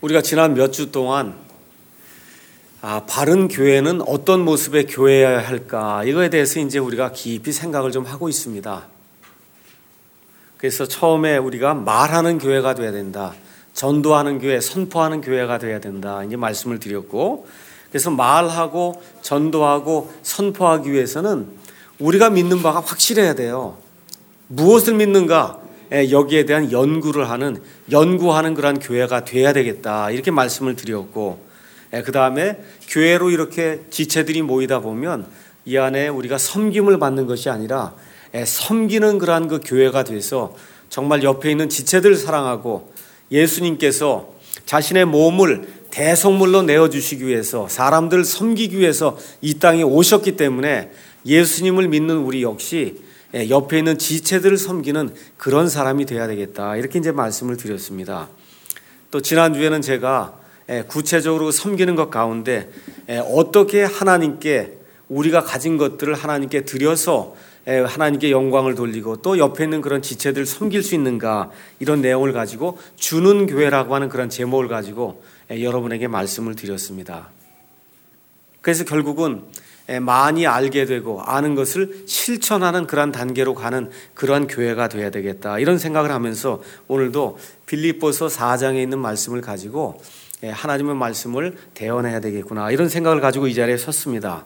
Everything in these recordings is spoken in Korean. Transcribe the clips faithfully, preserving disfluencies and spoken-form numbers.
우리가 지난 몇 주 동안 아, 바른 교회는 어떤 모습의 교회여야 할까? 이거에 대해서 이제 우리가 깊이 생각을 좀 하고 있습니다. 그래서 처음에 우리가 말하는 교회가 돼야 된다. 전도하는 교회, 선포하는 교회가 돼야 된다. 이제 말씀을 드렸고, 그래서 말하고 전도하고 선포하기 위해서는 우리가 믿는 바가 확실해야 돼요. 무엇을 믿는가? 여기에 대한 연구를 하는, 연구하는 그런 교회가 돼야 되겠다. 이렇게 말씀을 드렸고, 그 다음에 교회로 이렇게 지체들이 모이다 보면 이 안에 우리가 섬김을 받는 것이 아니라 섬기는 그러한 그 교회가 돼서 정말 옆에 있는 지체들 사랑하고 예수님께서 자신의 몸을 대속물로 내어주시기 위해서 사람들을 섬기기 위해서 이 땅에 오셨기 때문에 예수님을 믿는 우리 역시 옆에 있는 지체들을 섬기는 그런 사람이 돼야 되겠다. 이렇게 이제 말씀을 드렸습니다. 또 지난주에는 제가 구체적으로 섬기는 것 가운데 어떻게 하나님께 우리가 가진 것들을 하나님께 드려서 하나님께 영광을 돌리고 또 옆에 있는 그런 지체들을 섬길 수 있는가, 이런 내용을 가지고 주는 교회라고 하는 그런 제목을 가지고 여러분에게 말씀을 드렸습니다. 그래서 결국은 많이 알게 되고 아는 것을 실천하는 그런 단계로 가는 그러한 교회가 되어야 되겠다, 이런 생각을 하면서 오늘도 빌립보서 사 장에 있는 말씀을 가지고 하나님의 말씀을 대언해야 되겠구나, 이런 생각을 가지고 이 자리에 섰습니다.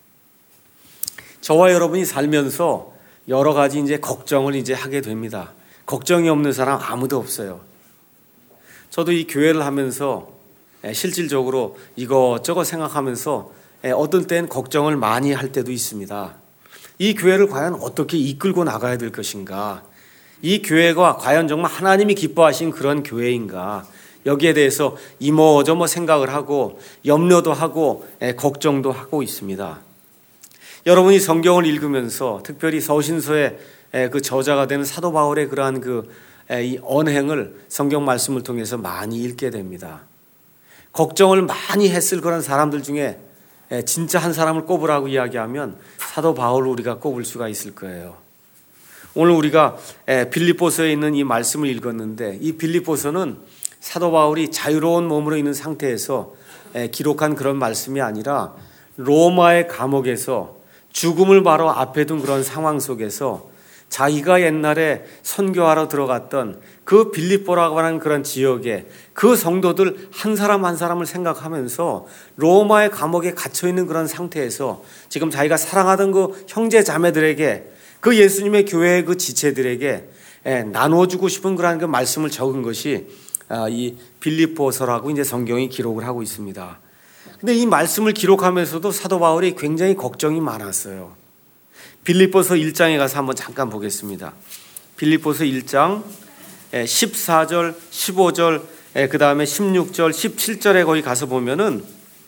저와 여러분이 살면서 여러 가지 이제 걱정을 이제 하게 됩니다. 걱정이 없는 사람 아무도 없어요. 저도 이 교회를 하면서 실질적으로 이것저것 생각하면서 어떤 때는 걱정을 많이 할 때도 있습니다. 이 교회를 과연 어떻게 이끌고 나가야 될 것인가? 이 교회가 과연 정말 하나님이 기뻐하신 그런 교회인가? 여기에 대해서 이모저모 생각을 하고 염려도 하고 걱정도 하고 있습니다. 여러분이 성경을 읽으면서 특별히 서신서의 그 저자가 되는 사도 바울의 그러한 그 이 언행을 성경 말씀을 통해서 많이 읽게 됩니다. 걱정을 많이 했을 그런 사람들 중에 진짜 한 사람을 꼽으라고 이야기하면 사도 바울을 우리가 꼽을 수가 있을 거예요. 오늘 우리가 빌립보서에 있는 이 말씀을 읽었는데, 이 빌립보서는 사도 바울이 자유로운 몸으로 있는 상태에서 기록한 그런 말씀이 아니라 로마의 감옥에서 죽음을 바로 앞에 둔 그런 상황 속에서 자기가 옛날에 선교하러 들어갔던 그 빌립보라고 하는 그런 지역에 그 성도들 한 사람 한 사람을 생각하면서 로마의 감옥에 갇혀있는 그런 상태에서 지금 자기가 사랑하던 그 형제 자매들에게, 그 예수님의 교회의 그 지체들에게 나눠주고 싶은 그런 그 말씀을 적은 것이 이 빌립보서라고 이제 성경이 기록을 하고 있습니다. 근데 이 말씀을 기록하면서도 사도 바울이 굉장히 걱정이 많았어요. 빌립보서 일 장에 가서 한번 잠깐 보겠습니다. 빌립보서 일 장 십사 절, 십오 절, 그 다음에 십육 절, 십칠 절에 거기 가서 보면은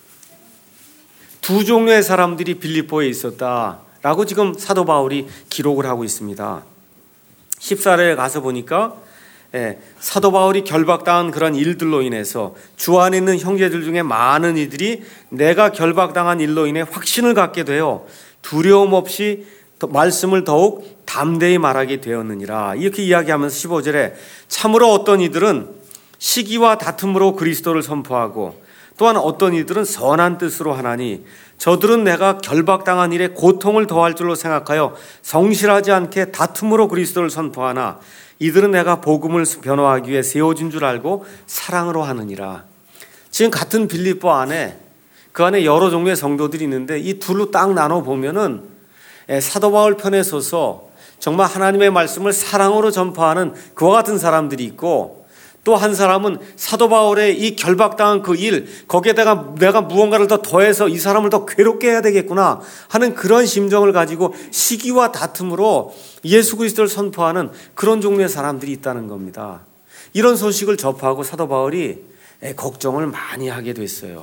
두 종류의 사람들이 빌립보에 있었다라고 지금 사도 바울이 기록을 하고 있습니다. 십사 절에 가서 보니까 예, 사도 바울이 결박당한 그런 일들로 인해서 주 안에 있는 형제들 중에 많은 이들이 내가 결박당한 일로 인해 확신을 갖게 되어 두려움 없이 말씀을 더욱 담대히 말하게 되었느니라, 이렇게 이야기하면서 십오 절에 참으로 어떤 이들은 시기와 다툼으로 그리스도를 선포하고 또한 어떤 이들은 선한 뜻으로 하나니 저들은 내가 결박당한 일에 고통을 더할 줄로 생각하여 성실하지 않게 다툼으로 그리스도를 선포하나 이들은 내가 복음을 변호하기 위해 세워진 줄 알고 사랑으로 하느니라. 지금 같은 빌립보 안에 그 안에 여러 종류의 성도들이 있는데 이 둘로 딱 나눠 보면은 사도 바울 편에 서서 정말 하나님의 말씀을 사랑으로 전파하는 그와 같은 사람들이 있고, 또 한 사람은 사도 바울의 이 결박당한 그 일, 거기에다가 내가 무언가를 더 더해서 이 사람을 더 괴롭게 해야 되겠구나 하는 그런 심정을 가지고 시기와 다툼으로 예수 그리스도를 선포하는 그런 종류의 사람들이 있다는 겁니다. 이런 소식을 접하고 사도 바울이 걱정을 많이 하게 됐어요.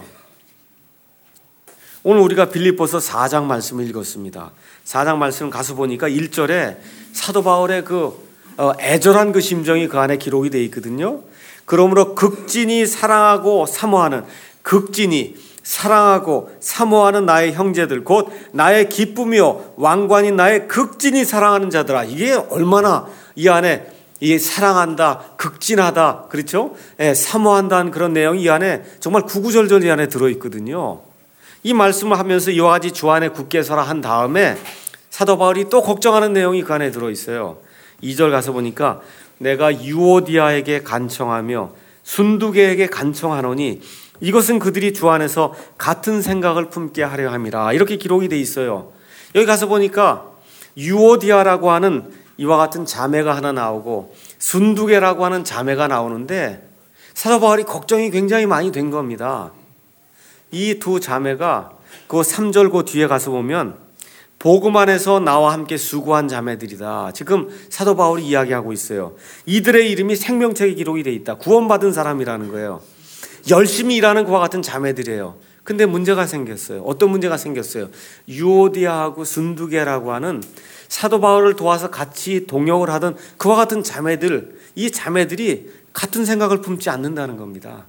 오늘 우리가 빌립보서 사 장 말씀을 읽었습니다. 사 장 말씀 가서 보니까 일 절에 사도 바울의 그 애절한 그 심정이 그 안에 기록이 되어 있거든요. 그러므로 극진히 사랑하고 사모하는, 극진히 사랑하고 사모하는 나의 형제들, 곧 나의 기쁨이요 왕관인 나의 극진히 사랑하는 자들아. 이게 얼마나 이 안에 이 사랑한다, 극진하다, 그렇죠? 예, 사모한다는 그런 내용이 이 안에 정말 구구절절 이 안에 들어있거든요. 이 말씀을 하면서 이와 같이 주 안에 굳게 서라 한 다음에 사도 바울이 또 걱정하는 내용이 그 안에 들어있어요. 이 절 가서 보니까 내가 유오디아에게 간청하며 순두개에게 간청하노니 이것은 그들이 주 안에서 같은 생각을 품게 하려 함이라. 이렇게 기록이 돼 있어요. 여기 가서 보니까 유오디아라고 하는 이와 같은 자매가 하나 나오고 순두개라고 하는 자매가 나오는데 사도 바울이 걱정이 굉장히 많이 된 겁니다. 이 두 자매가 그 삼 절 그 뒤에 가서 보면 복음 안에서 나와 함께 수고한 자매들이다. 지금 사도 바울이 이야기하고 있어요. 이들의 이름이 생명책에 기록이 돼 있다. 구원받은 사람이라는 거예요. 열심히 일하는 그와 같은 자매들이에요. 근데 문제가 생겼어요. 어떤 문제가 생겼어요? 유오디아하고 순두개라고 하는 사도 바울을 도와서 같이 동역을 하던 그와 같은 자매들, 이 자매들이 같은 생각을 품지 않는다는 겁니다.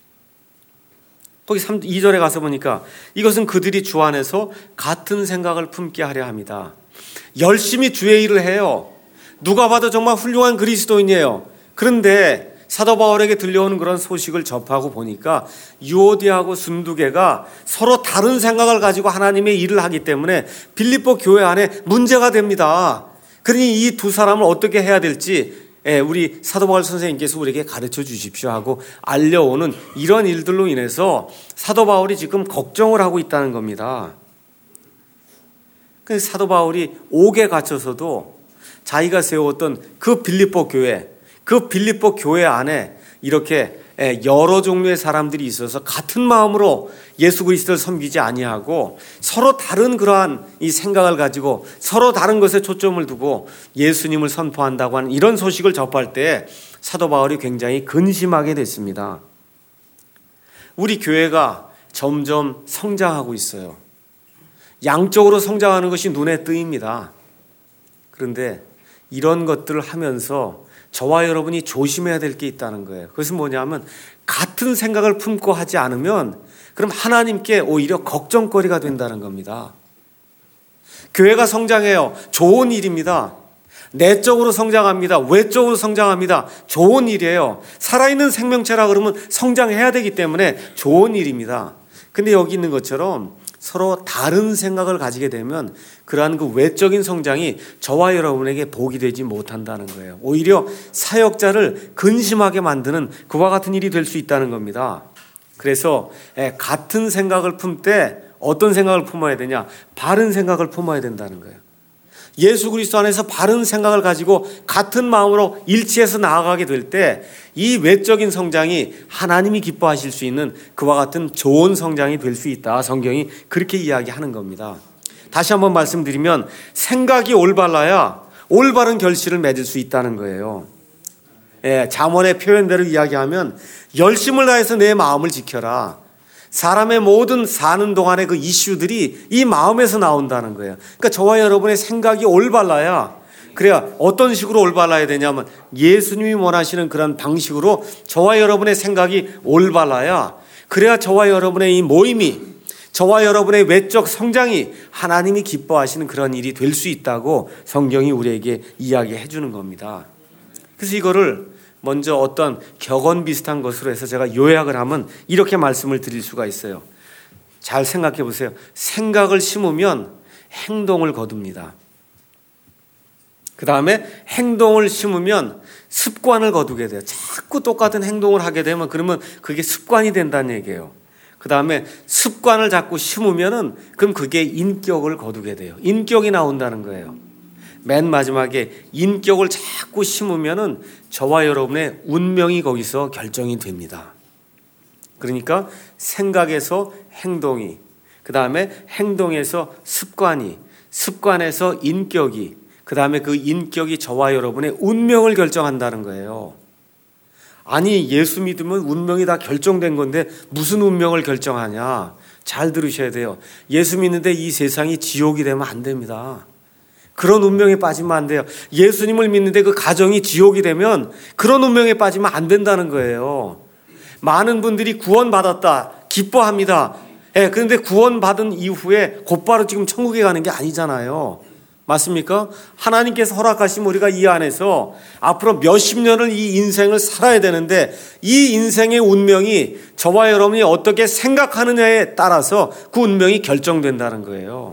거기 이 절에 가서 보니까 이것은 그들이 주 안에서 같은 생각을 품게 하려 합니다. 열심히 주의 일을 해요. 누가 봐도 정말 훌륭한 그리스도인이에요. 그런데 사도 바울에게 들려오는 그런 소식을 접하고 보니까 유오디아하고 순두개가 서로 다른 생각을 가지고 하나님의 일을 하기 때문에 빌립보 교회 안에 문제가 됩니다. 그러니 이 두 사람을 어떻게 해야 될지 우리 사도 바울 선생님께서 우리에게 가르쳐 주십시오 하고 알려오는 이런 일들로 인해서 사도 바울이 지금 걱정을 하고 있다는 겁니다. 그래서 사도 바울이 옥에 갇혀서도 자기가 세웠던 그 빌립보 교회, 그 빌립보 교회 안에 이렇게 여러 종류의 사람들이 있어서 같은 마음으로 예수 그리스도를 섬기지 아니하고 서로 다른 그러한 이 생각을 가지고 서로 다른 것에 초점을 두고 예수님을 선포한다고 하는 이런 소식을 접할 때 사도 바울이 굉장히 근심하게 됐습니다. 우리 교회가 점점 성장하고 있어요. 양적으로 성장하는 것이 눈에 띄입니다. 그런데 이런 것들을 하면서 저와 여러분이 조심해야 될 게 있다는 거예요. 그것은 뭐냐면 같은 생각을 품고 하지 않으면 그럼 하나님께 오히려 걱정거리가 된다는 겁니다. 교회가 성장해요. 좋은 일입니다. 내적으로 성장합니다. 외적으로 성장합니다. 좋은 일이에요. 살아있는 생명체라 그러면 성장해야 되기 때문에 좋은 일입니다. 근데 여기 있는 것처럼 서로 다른 생각을 가지게 되면 그러한 그 외적인 성장이 저와 여러분에게 복이 되지 못한다는 거예요. 오히려 사역자를 근심하게 만드는 그와 같은 일이 될 수 있다는 겁니다. 그래서 같은 생각을 품되 어떤 생각을 품어야 되냐? 바른 생각을 품어야 된다는 거예요. 예수 그리스도 안에서 바른 생각을 가지고 같은 마음으로 일치해서 나아가게 될 때 이 외적인 성장이 하나님이 기뻐하실 수 있는 그와 같은 좋은 성장이 될 수 있다. 성경이 그렇게 이야기하는 겁니다. 다시 한번 말씀드리면 생각이 올바라야 올바른 결실을 맺을 수 있다는 거예요. 예, 잠언의 표현대로 이야기하면 열심을 다해서 내 마음을 지켜라. 사람의 모든 사는 동안의 그 이슈들이 이 마음에서 나온다는 거예요. 그러니까 저와 여러분의 생각이 올바라야, 그래야 어떤 식으로 올바라야 되냐면 예수님이 원하시는 그런 방식으로 저와 여러분의 생각이 올바라야, 그래야 저와 여러분의 이 모임이, 저와 여러분의 외적 성장이 하나님이 기뻐하시는 그런 일이 될 수 있다고 성경이 우리에게 이야기해 주는 겁니다. 그래서 이거를 먼저 어떤 격언 비슷한 것으로 해서 제가 요약을 하면 이렇게 말씀을 드릴 수가 있어요. 잘 생각해 보세요. 생각을 심으면 행동을 거둡니다. 그 다음에 행동을 심으면 습관을 거두게 돼요. 자꾸 똑같은 행동을 하게 되면 그러면 그게 습관이 된다는 얘기예요. 그 다음에 습관을 자꾸 심으면은 그럼 그게 인격을 거두게 돼요. 인격이 나온다는 거예요. 맨 마지막에 인격을 자꾸 심으면은 저와 여러분의 운명이 거기서 결정이 됩니다. 그러니까 생각에서 행동이, 그 다음에 행동에서 습관이, 습관에서 인격이, 그 다음에 그 인격이 저와 여러분의 운명을 결정한다는 거예요. 아니, 예수 믿으면 운명이 다 결정된 건데 무슨 운명을 결정하냐? 잘 들으셔야 돼요. 예수 믿는데 이 세상이 지옥이 되면 안 됩니다. 그런 운명에 빠지면 안 돼요. 예수님을 믿는데 그 가정이 지옥이 되면 그런 운명에 빠지면 안 된다는 거예요. 많은 분들이 구원받았다, 기뻐합니다. 예, 그런데 구원받은 이후에 곧바로 지금 천국에 가는 게 아니잖아요. 맞습니까? 하나님께서 허락하신 우리가 이 안에서 앞으로 몇십 년을 이 인생을 살아야 되는데 이 인생의 운명이 저와 여러분이 어떻게 생각하느냐에 따라서 그 운명이 결정된다는 거예요.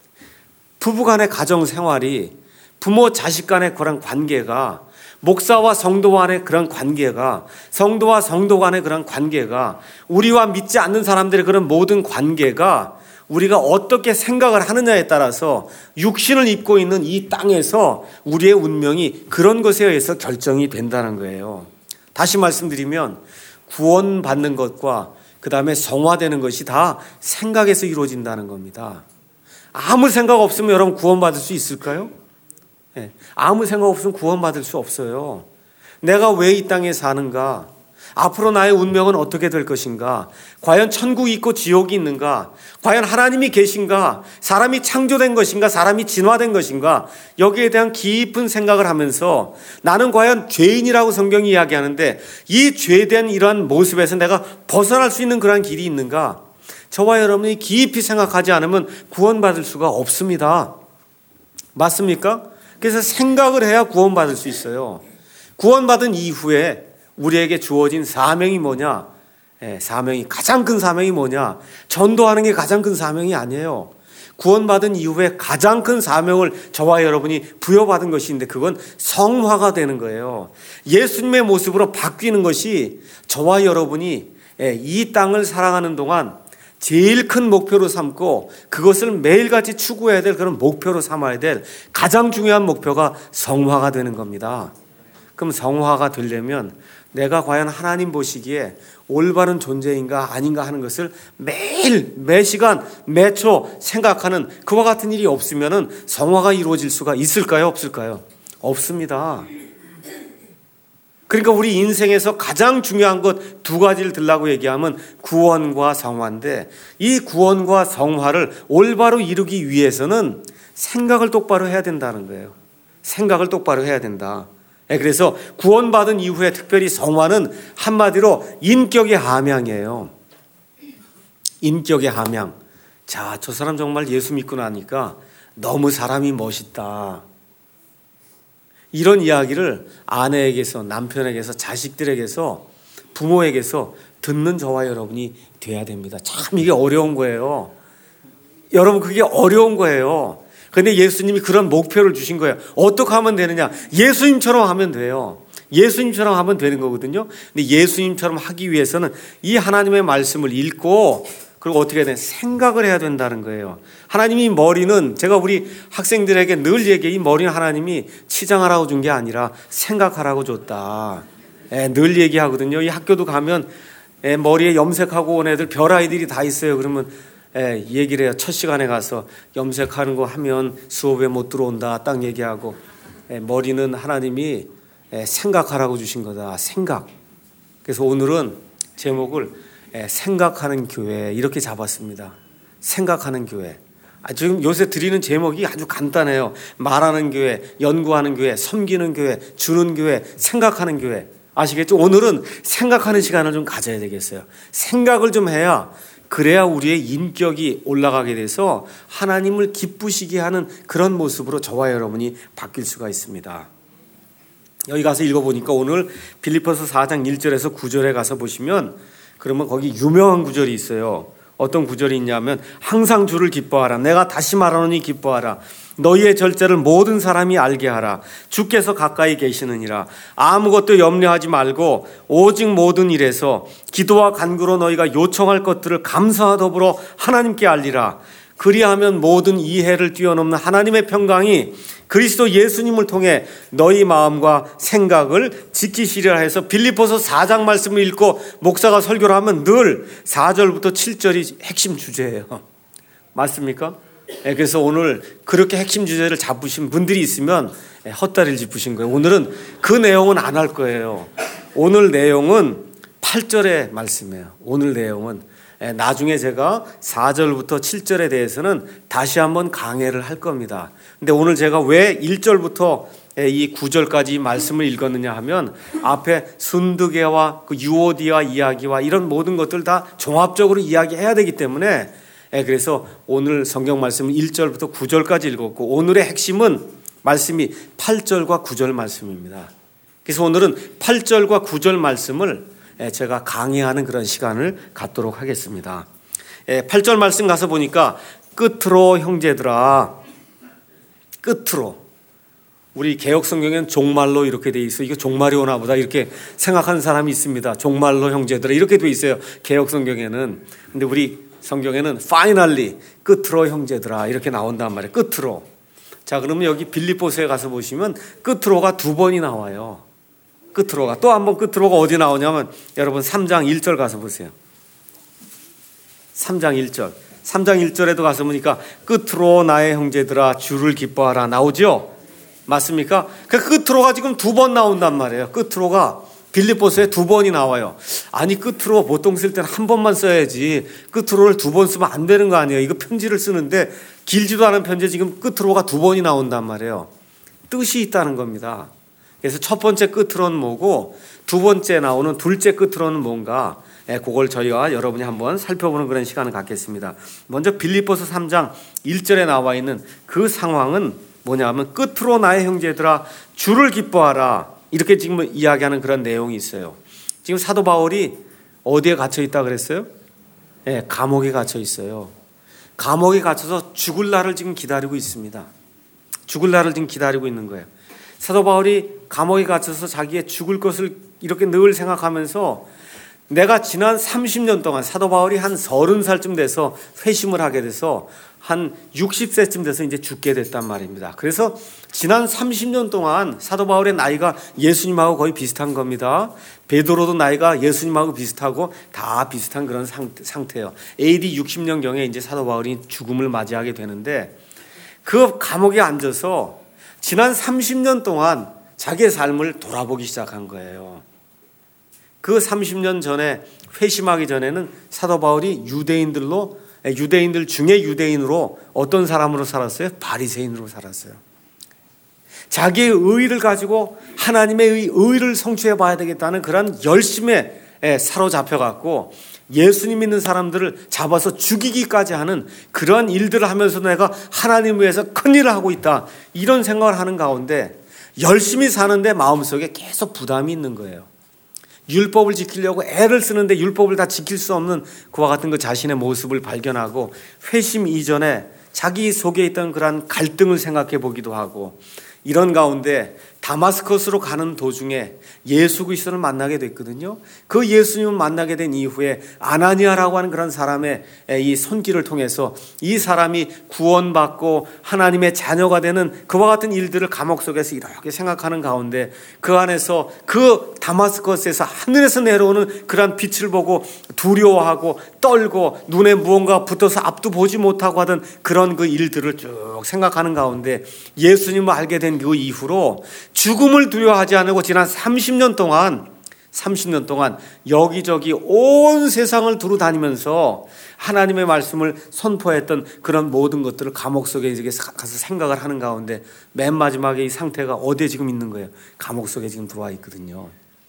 부부간의 가정생활이, 부모 자식 간의 그런 관계가, 목사와 성도 간의 그런 관계가, 성도와 성도 간의 그런 관계가, 우리와 믿지 않는 사람들의 그런 모든 관계가 우리가 어떻게 생각을 하느냐에 따라서 육신을 입고 있는 이 땅에서 우리의 운명이 그런 것에 의해서 결정이 된다는 거예요. 다시 말씀드리면 구원받는 것과 그 다음에 성화되는 것이 다 생각에서 이루어진다는 겁니다. 아무 생각 없으면 여러분 구원받을 수 있을까요? 네. 아무 생각 없으면 구원받을 수 없어요. 내가 왜 이 땅에 사는가? 앞으로 나의 운명은 어떻게 될 것인가? 과연 천국이 있고 지옥이 있는가? 과연 하나님이 계신가? 사람이 창조된 것인가? 사람이 진화된 것인가? 여기에 대한 깊은 생각을 하면서 나는 과연 죄인이라고 성경이 이야기하는데 이 죄된 이러한 모습에서 내가 벗어날 수 있는 그러한 길이 있는가? 저와 여러분이 깊이 생각하지 않으면 구원받을 수가 없습니다. 맞습니까? 그래서 생각을 해야 구원받을 수 있어요. 구원받은 이후에 우리에게 주어진 사명이 뭐냐? 예, 사명이 가장 큰 사명이 뭐냐? 전도하는 게 가장 큰 사명이 아니에요. 구원받은 이후에 가장 큰 사명을 저와 여러분이 부여받은 것인데 그건 성화가 되는 거예요. 예수님의 모습으로 바뀌는 것이 저와 여러분이 예, 이 땅을 살아가는 동안 제일 큰 목표로 삼고 그것을 매일같이 추구해야 될 그런 목표로 삼아야 될 가장 중요한 목표가 성화가 되는 겁니다. 그럼 성화가 되려면 내가 과연 하나님 보시기에 올바른 존재인가 아닌가 하는 것을 매일 매 시간 매 초 생각하는 그와 같은 일이 없으면 성화가 이루어질 수가 있을까요? 없을까요? 없습니다. 그러니까 우리 인생에서 가장 중요한 것 두 가지를 들라고 얘기하면 구원과 성화인데 이 구원과 성화를 올바로 이루기 위해서는 생각을 똑바로 해야 된다는 거예요. 생각을 똑바로 해야 된다. 그래서 구원받은 이후에 특별히 성화는 한마디로 인격의 함양이에요. 인격의 함양. 자, 저 사람 정말 예수 믿고 나니까 너무 사람이 멋있다. 이런 이야기를 아내에게서, 남편에게서, 자식들에게서, 부모에게서 듣는 저와 여러분이 돼야 됩니다. 참 이게 어려운 거예요. 여러분 그게 어려운 거예요. 그런데 예수님이 그런 목표를 주신 거예요. 어떻게 하면 되느냐? 예수님처럼 하면 돼요. 예수님처럼 하면 되는 거거든요. 근데 예수님처럼 하기 위해서는 이 하나님의 말씀을 읽고 그리고 어떻게 해야 되냐? 생각을 해야 된다는 거예요. 하나님이 머리는 제가 우리 학생들에게 늘 얘기해 이 머리는 하나님이 치장하라고 준 게 아니라 생각하라고 줬다. 예, 늘 얘기하거든요. 이 학교도 가면 예, 머리에 염색하고 온 애들 별 아이들이 다 있어요. 그러면 예, 얘기를 해요. 첫 시간에 가서 염색하는 거 하면 수업에 못 들어온다. 딱 얘기하고 예, 머리는 하나님이 예, 생각하라고 주신 거다. 생각. 그래서 오늘은 제목을 예, 생각하는 교회 이렇게 잡았습니다. 생각하는 교회. 아, 지금 요새 드리는 제목이 아주 간단해요. 말하는 교회, 연구하는 교회, 섬기는 교회, 주는 교회, 생각하는 교회. 아시겠죠? 오늘은 생각하는 시간을 좀 가져야 되겠어요. 생각을 좀 해야 그래야 우리의 인격이 올라가게 돼서 하나님을 기쁘시게 하는 그런 모습으로 저와 여러분이 바뀔 수가 있습니다. 여기 가서 읽어보니까 오늘 빌립보서 사 장 일 절에서 구 절에 가서 보시면 그러면 거기 유명한 구절이 있어요. 어떤 구절이 있냐면 항상 주를 기뻐하라. 내가 다시 말하노니 기뻐하라. 너희의 절제를 모든 사람이 알게 하라. 주께서 가까이 계시느니라. 아무것도 염려하지 말고 오직 모든 일에서 기도와 간구로 너희가 요청할 것들을 감사와 더불어 하나님께 알리라. 그리하면 모든 이해를 뛰어넘는 하나님의 평강이 그리스도 예수님을 통해 너희 마음과 생각을 지키시리라 해서 빌립보서 사 장 말씀을 읽고 목사가 설교를 하면 늘 사 절부터 칠 절이 핵심 주제예요. 맞습니까? 그래서 오늘 그렇게 핵심 주제를 잡으신 분들이 있으면 헛다리를 짚으신 거예요. 오늘은 그 내용은 안 할 거예요. 오늘 내용은 팔 절의 말씀이에요. 오늘 내용은 나중에 제가 사 절부터 칠 절에 대해서는 다시 한번 강해를 할 겁니다. 근데 오늘 제가 왜 일 절부터 이 구 절까지 말씀을 읽었느냐 하면 앞에 순두개와 그 유오디아 이야기와 이런 모든 것들 다 종합적으로 이야기해야 되기 때문에 그래서 오늘 성경 말씀은 일 절부터 구 절까지 읽었고 오늘의 핵심은 말씀이 팔 절과 구 절 말씀입니다. 그래서 오늘은 팔 절과 구 절 말씀을 제가 강의하는 그런 시간을 갖도록 하겠습니다. 팔 절 말씀 가서 보니까 끝으로 형제들아, 끝으로. 우리 개역 성경에는 종말로 이렇게 돼 있어요. 이거 종말이 오나 보다 이렇게 생각하는 사람이 있습니다. 종말로 형제들아 이렇게 돼 있어요. 개역 성경에는. 근데 우리 성경에는 finally 끝으로 형제들아 이렇게 나온단 말이에요. 끝으로. 자, 그러면 여기 빌립보서에 가서 보시면 끝으로가 두 번이 나와요. 끝으로가. 또 한 번 끝으로가 어디 나오냐면 여러분 삼 장 일 절 가서 보세요. 삼 장 일 절. 삼 장 일 절에도 가서 보니까 끝으로 나의 형제들아 주를 기뻐하라 나오죠? 맞습니까? 그 끝으로가 지금 두 번 나온단 말이에요. 끝으로가 빌립보서에 두 번이 나와요. 아니 끝으로 보통 쓸 때는 한 번만 써야지 끝으로를 두 번 쓰면 안 되는 거 아니에요. 이거 편지를 쓰는데 길지도 않은 편지에 지금 끝으로가 두 번이 나온단 말이에요. 뜻이 있다는 겁니다. 그래서 첫 번째 끝으로는 뭐고 두 번째 나오는 둘째 끝으로는 뭔가 그걸 저희가 여러분이 한번 살펴보는 그런 시간을 갖겠습니다. 먼저 빌립보서 삼 장 일 절에 나와 있는 그 상황은 뭐냐면 끝으로 나의 형제들아 주를 기뻐하라 이렇게 지금 이야기하는 그런 내용이 있어요. 지금 사도 바울이 어디에 갇혀 있다 그랬어요? 네, 감옥에 갇혀 있어요. 감옥에 갇혀서 죽을 날을 지금 기다리고 있습니다. 죽을 날을 지금 기다리고 있는 거예요. 사도 바울이 감옥에 갇혀서 자기의 죽을 것을 이렇게 늘 생각하면서 내가 지난 삼십 년 동안 사도 바울이 한 서른 살쯤 돼서 회심을 하게 돼서 한 육십 세쯤 돼서 이제 죽게 됐단 말입니다. 그래서 지난 삼십 년 동안 사도 바울의 나이가 예수님하고 거의 비슷한 겁니다. 베드로도 나이가 예수님하고 비슷하고 다 비슷한 그런 상태예요. 에이디 육십 년경에 이제 사도 바울이 죽음을 맞이하게 되는데 그 감옥에 앉아서 지난 삼십 년 동안 자기의 삶을 돌아보기 시작한 거예요. 그 삼십 년 전에 회심하기 전에는 사도 바울이 유대인들로 유대인들 중에 유대인으로 어떤 사람으로 살았어요? 바리새인으로 살았어요. 자기의 의의를 가지고 하나님의 의의를 성취해 봐야 되겠다는 그런 열심에 사로잡혀갖고 예수님 믿는 사람들을 잡아서 죽이기까지 하는 그런 일들을 하면서 내가 하나님을 위해서 큰일을 하고 있다 이런 생각을 하는 가운데 열심히 사는데 마음속에 계속 부담이 있는 거예요. 율법을 지키려고 애를 쓰는데 율법을 다 지킬 수 없는 그와 같은 그 자신의 모습을 발견하고 회심 이전에 자기 속에 있던 그런 갈등을 생각해 보기도 하고 이런 가운데 다마스커스로 가는 도중에 예수 그리스도를 만나게 됐거든요. 그 예수님을 만나게 된 이후에 아나니아라고 하는 그런 사람의 이 손길을 통해서 이 사람이 구원받고 하나님의 자녀가 되는 그와 같은 일들을 감옥 속에서 이렇게 생각하는 가운데 그 안에서 그 다마스커스에서 하늘에서 내려오는 그런 빛을 보고 두려워하고 떨고 눈에 무언가 붙어서 앞도 보지 못하고 하던 그런 그 일들을 쭉 생각하는 가운데 예수님을 알게 된 그 이후로 죽음을 두려워하지 않고 지난 삼십 년 동안 삼십 년 동안 여기저기 온 세상을 두루 다니면서 하나님의 말씀을 선포했던 그런 모든 것들을 감옥 속에 가서 생각을 하는 가운데 맨 마지막에 이 상태가 어디에 지금 있는 거예요? 감옥 속에 지금 들어와 있거든요.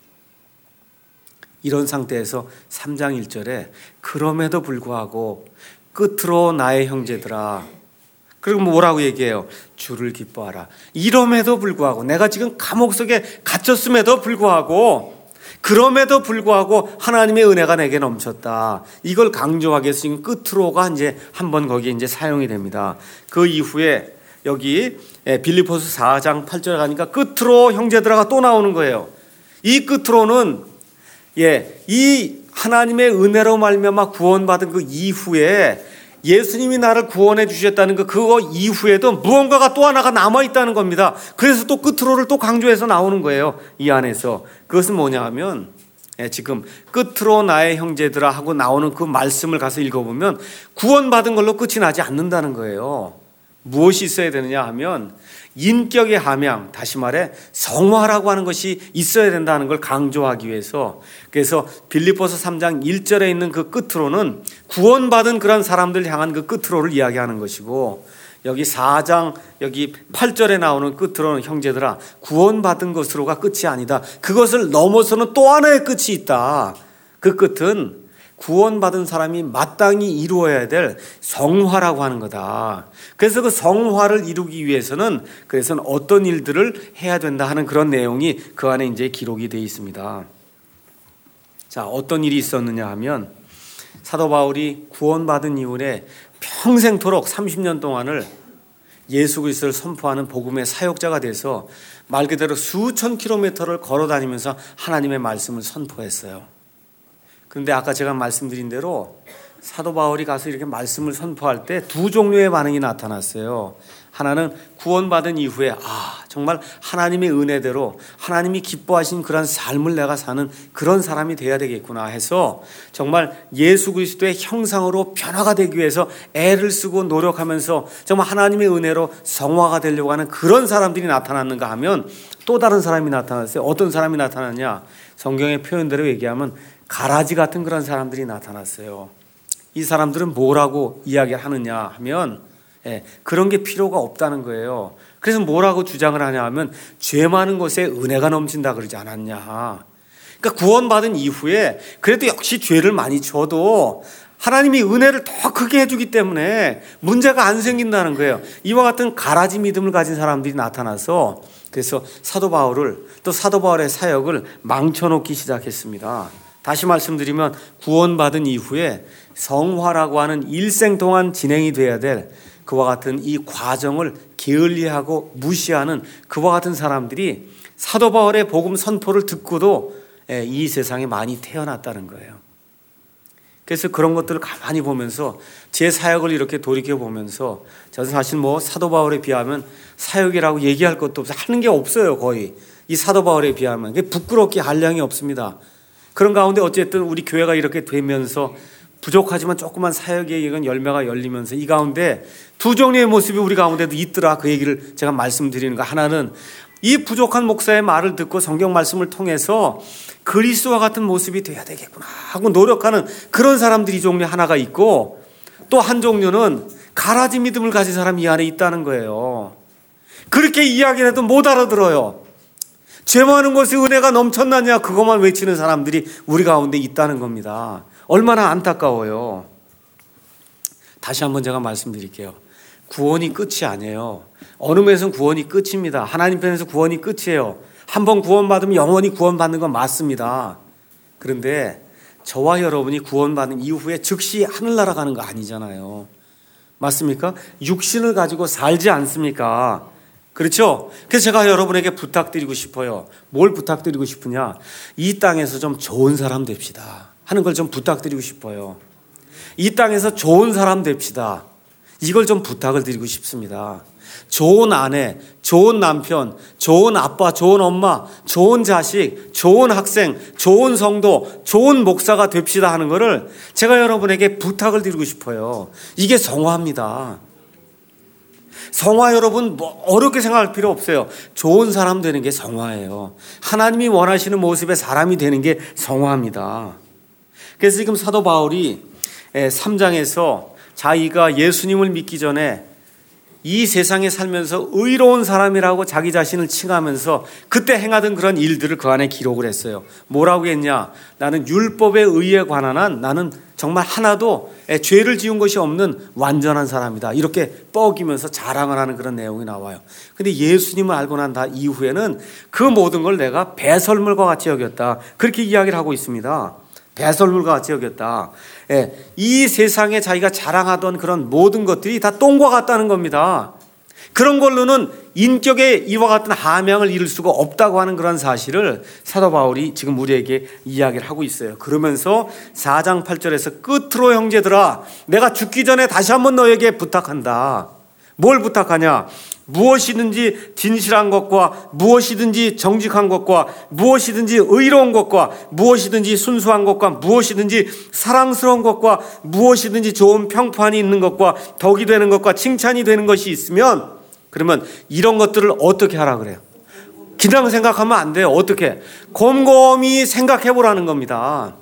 이런 상태에서 삼 장 일 절에 그럼에도 불구하고 끝으로 나의 형제들아 그리고 뭐라고 얘기해요? 주를 기뻐하라. 이럼에도 불구하고 내가 지금 감옥 속에 갇혔음에도 불구하고 그럼에도 불구하고 하나님의 은혜가 내게 넘쳤다. 이걸 강조하기 위해서 지금 끝으로가 이제 한번 거기에 이제 사용이 됩니다. 그 이후에 여기 빌립보서 사 장 팔 절에 가니까 끝으로 형제들아가 또 나오는 거예요. 이 끝으로는 예, 이 하나님의 은혜로 말미암아 구원받은 그 이후에 예수님이 나를 구원해 주셨다는 그 그거 이후에도 무언가가 또 하나가 남아있다는 겁니다. 그래서 또 끝으로를 또 강조해서 나오는 거예요. 이 안에서. 그것은 뭐냐 하면 지금 끝으로 나의 형제들아 하고 나오는 그 말씀을 가서 읽어보면 구원받은 걸로 끝이 나지 않는다는 거예요. 무엇이 있어야 되느냐 하면 인격의 함양, 다시 말해 성화라고 하는 것이 있어야 된다는 걸 강조하기 위해서 그래서 빌립보서 삼 장 일 절에 있는 그 끝으로는 구원받은 그런 사람들 향한 그 끝으로를 이야기하는 것이고 여기 사 장 여기 팔 절에 나오는 끝으로는 형제들아 구원받은 것으로가 끝이 아니다. 그것을 넘어서는 또 하나의 끝이 있다. 그 끝은 구원받은 사람이 마땅히 이루어야 될 성화라고 하는 거다. 그래서 그 성화를 이루기 위해서는 그래서 어떤 일들을 해야 된다 하는 그런 내용이 그 안에 이제 기록이 되어 있습니다. 자, 어떤 일이 있었느냐 하면 사도 바울이 구원받은 이후에 평생토록 삼십 년 동안을 예수 그리스도를 선포하는 복음의 사역자가 돼서 말 그대로 수천 킬로미터를 걸어 다니면서 하나님의 말씀을 선포했어요. 그런데 아까 제가 말씀드린 대로 사도 바울이 가서 이렇게 말씀을 선포할 때 두 종류의 반응이 나타났어요. 하나는 구원받은 이후에 아 정말 하나님의 은혜대로 하나님이 기뻐하신 그런 삶을 내가 사는 그런 사람이 돼야 되겠구나 해서 정말 예수 그리스도의 형상으로 변화가 되기 위해서 애를 쓰고 노력하면서 정말 하나님의 은혜로 성화가 되려고 하는 그런 사람들이 나타났는가 하면 또 다른 사람이 나타났어요. 어떤 사람이 나타났냐? 성경의 표현대로 얘기하면 가라지 같은 그런 사람들이 나타났어요. 이 사람들은 뭐라고 이야기하느냐 하면 예, 그런 게 필요가 없다는 거예요. 그래서 뭐라고 주장을 하냐 하면 죄 많은 곳에 은혜가 넘친다 그러지 않았냐. 그러니까 구원받은 이후에 그래도 역시 죄를 많이 져도 하나님이 은혜를 더 크게 해주기 때문에 문제가 안 생긴다는 거예요. 이와 같은 가라지 믿음을 가진 사람들이 나타나서 그래서 사도 바울을 또 사도 바울의 사역을 망쳐놓기 시작했습니다. 다시 말씀드리면 구원받은 이후에 성화라고 하는 일생 동안 진행이 돼야 될 그와 같은 이 과정을 게을리하고 무시하는 그와 같은 사람들이 사도 바울의 복음 선포를 듣고도 이 세상에 많이 태어났다는 거예요. 그래서 그런 것들을 가만히 보면서 제 사역을 이렇게 돌이켜보면서 저는 사실 뭐 사도 바울에 비하면 사역이라고 얘기할 것도 없어요. 하는 게 없어요. 거의 이 사도 바울에 비하면 부끄럽게 한량이 없습니다. 그런 가운데 어쨌든 우리 교회가 이렇게 되면서 부족하지만 조그만 사역의 이건 열매가 열리면서 이 가운데 두 종류의 모습이 우리 가운데도 있더라. 그 얘기를 제가 말씀드리는 거. 하나는 이 부족한 목사의 말을 듣고 성경 말씀을 통해서 그리스도와 같은 모습이 돼야 되겠구나 하고 노력하는 그런 사람들이 종류 하나가 있고 또 한 종류는 가라지 믿음을 가진 사람이 이 안에 있다는 거예요. 그렇게 이야기를 해도 못 알아들어요. 죄 많은 곳에 은혜가 넘쳤느냐 그것만 외치는 사람들이 우리 가운데 있다는 겁니다. 얼마나 안타까워요. 다시 한번 제가 말씀드릴게요. 구원이 끝이 아니에요. 어느 면에서는 구원이 끝입니다. 하나님 편에서 구원이 끝이에요. 한번 구원받으면 영원히 구원받는 건 맞습니다. 그런데 저와 여러분이 구원받은 이후에 즉시 하늘나라 가는 거 아니잖아요. 맞습니까? 육신을 가지고 살지 않습니까? 그렇죠? 그래서 제가 여러분에게 부탁드리고 싶어요. 뭘 부탁드리고 싶으냐? 이 땅에서 좀 좋은 사람 됩시다 하는 걸 좀 부탁드리고 싶어요. 이 땅에서 좋은 사람 됩시다. 이걸 좀 부탁을 드리고 싶습니다. 좋은 아내, 좋은 남편, 좋은 아빠, 좋은 엄마, 좋은 자식, 좋은 학생, 좋은 성도, 좋은 목사가 됩시다 하는 거를 제가 여러분에게 부탁을 드리고 싶어요. 이게 성화입니다. 성화 여러분 뭐 어렵게 생각할 필요 없어요. 좋은 사람 되는 게 성화예요. 하나님이 원하시는 모습의 사람이 되는 게 성화입니다. 그래서 지금 사도 바울이 삼 장에서 자기가 예수님을 믿기 전에 이 세상에 살면서 의로운 사람이라고 자기 자신을 칭하면서 그때 행하던 그런 일들을 그 안에 기록을 했어요. 뭐라고 했냐? 나는 율법에 의해 관한 한 나는 정말 하나도 죄를 지은 것이 없는 완전한 사람이다. 이렇게 뻐기면서 자랑을 하는 그런 내용이 나와요. 근데 예수님을 알고 난 다 이후에는 그 모든 걸 내가 배설물과 같이 여겼다. 그렇게 이야기를 하고 있습니다. 배설물과 같이 여겼다. 예, 이 세상에 자기가 자랑하던 그런 모든 것들이 다 똥과 같다는 겁니다. 그런 걸로는 인격의 이와 같은 함양을 이룰 수가 없다고 하는 그런 사실을 사도 바울이 지금 우리에게 이야기를 하고 있어요. 그러면서 사 장 팔 절에서 끝으로 형제들아 내가 죽기 전에 다시 한번 너에게 부탁한다. 뭘 부탁하냐? 무엇이든지 진실한 것과 무엇이든지 정직한 것과 무엇이든지 의로운 것과 무엇이든지 순수한 것과 무엇이든지 사랑스러운 것과 무엇이든지 좋은 평판이 있는 것과 덕이 되는 것과 칭찬이 되는 것이 있으면 그러면 이런 것들을 어떻게 하라 그래요? 그냥 생각하면 안 돼요. 어떻게? 곰곰이 생각해 보라는 겁니다.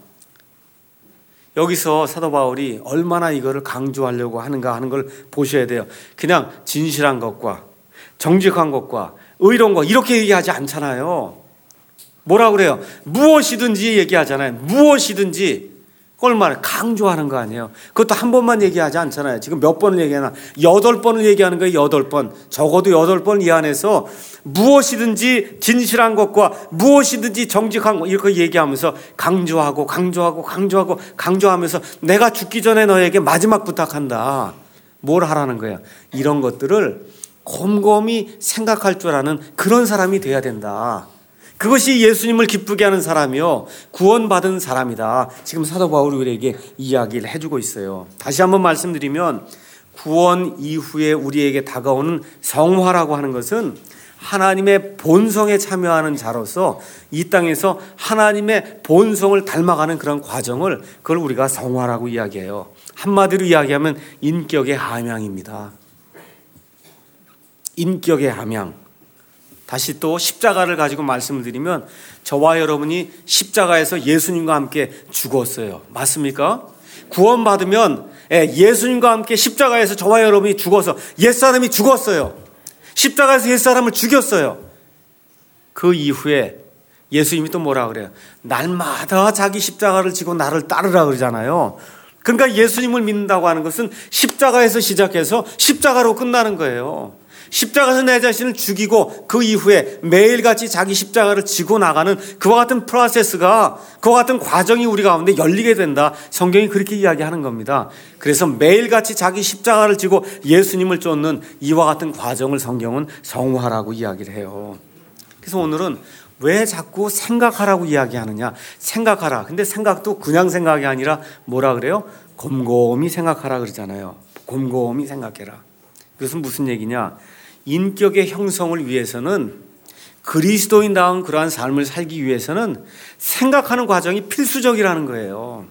여기서 사도 바울이 얼마나 이거를 강조하려고 하는가 하는 걸 보셔야 돼요. 그냥 진실한 것과 정직한 것과 의로운 것 이렇게 얘기하지 않잖아요. 뭐라 그래요? 무엇이든지 얘기하잖아요. 무엇이든지 그걸 말 강조하는 거 아니에요. 그것도 한 번만 얘기하지 않잖아요. 지금 몇 번을 얘기하나? 여덟 번을 얘기하는 거예요. 여덟 번. 적어도 여덟 번 이 안에서 무엇이든지 진실한 것과 무엇이든지 정직한 것 이렇게 얘기하면서 강조하고 강조하고 강조하고 강조하면서 내가 죽기 전에 너에게 마지막 부탁한다. 뭘 하라는 거야? 이런 것들을 곰곰이 생각할 줄 아는 그런 사람이 돼야 된다. 그것이 예수님을 기쁘게 하는 사람이요 구원받은 사람이다. 지금 사도 바울이 우리에게 이야기를 해주고 있어요. 다시 한번 말씀드리면 구원 이후에 우리에게 다가오는 성화라고 하는 것은 하나님의 본성에 참여하는 자로서 이 땅에서 하나님의 본성을 닮아가는 그런 과정을 그걸 우리가 성화라고 이야기해요. 한마디로 이야기하면 인격의 함양입니다. 인격의 함양. 다시 또 십자가를 가지고 말씀을 드리면 저와 여러분이 십자가에서 예수님과 함께 죽었어요. 맞습니까? 구원받으면 예수님과 함께 십자가에서 저와 여러분이 죽어서 옛사람이 죽었어요. 십자가에서 옛사람을 죽였어요. 그 이후에 예수님이 또 뭐라 그래요? 날마다 자기 십자가를 지고 나를 따르라 그러잖아요. 그러니까 예수님을 믿는다고 하는 것은 십자가에서 시작해서 십자가로 끝나는 거예요. 십자가에서 내 자신을 죽이고 그 이후에 매일같이 자기 십자가를 지고 나가는 그와 같은 프로세스가 그와 같은 과정이 우리 가운데 열리게 된다. 성경이 그렇게 이야기하는 겁니다. 그래서 매일같이 자기 십자가를 지고 예수님을 쫓는 이와 같은 과정을 성경은 성화라고 이야기를 해요. 그래서 오늘은 왜 자꾸 생각하라고 이야기하느냐? 생각하라. 근데 생각도 그냥 생각이 아니라 뭐라 그래요? 곰곰이 생각하라 그러잖아요. 곰곰이 생각해라. 그것은 무슨 얘기냐? 인격의 형성을 위해서는 그리스도인다운 그러한 삶을 살기 위해서는 생각하는 과정이 필수적이라는 거예요.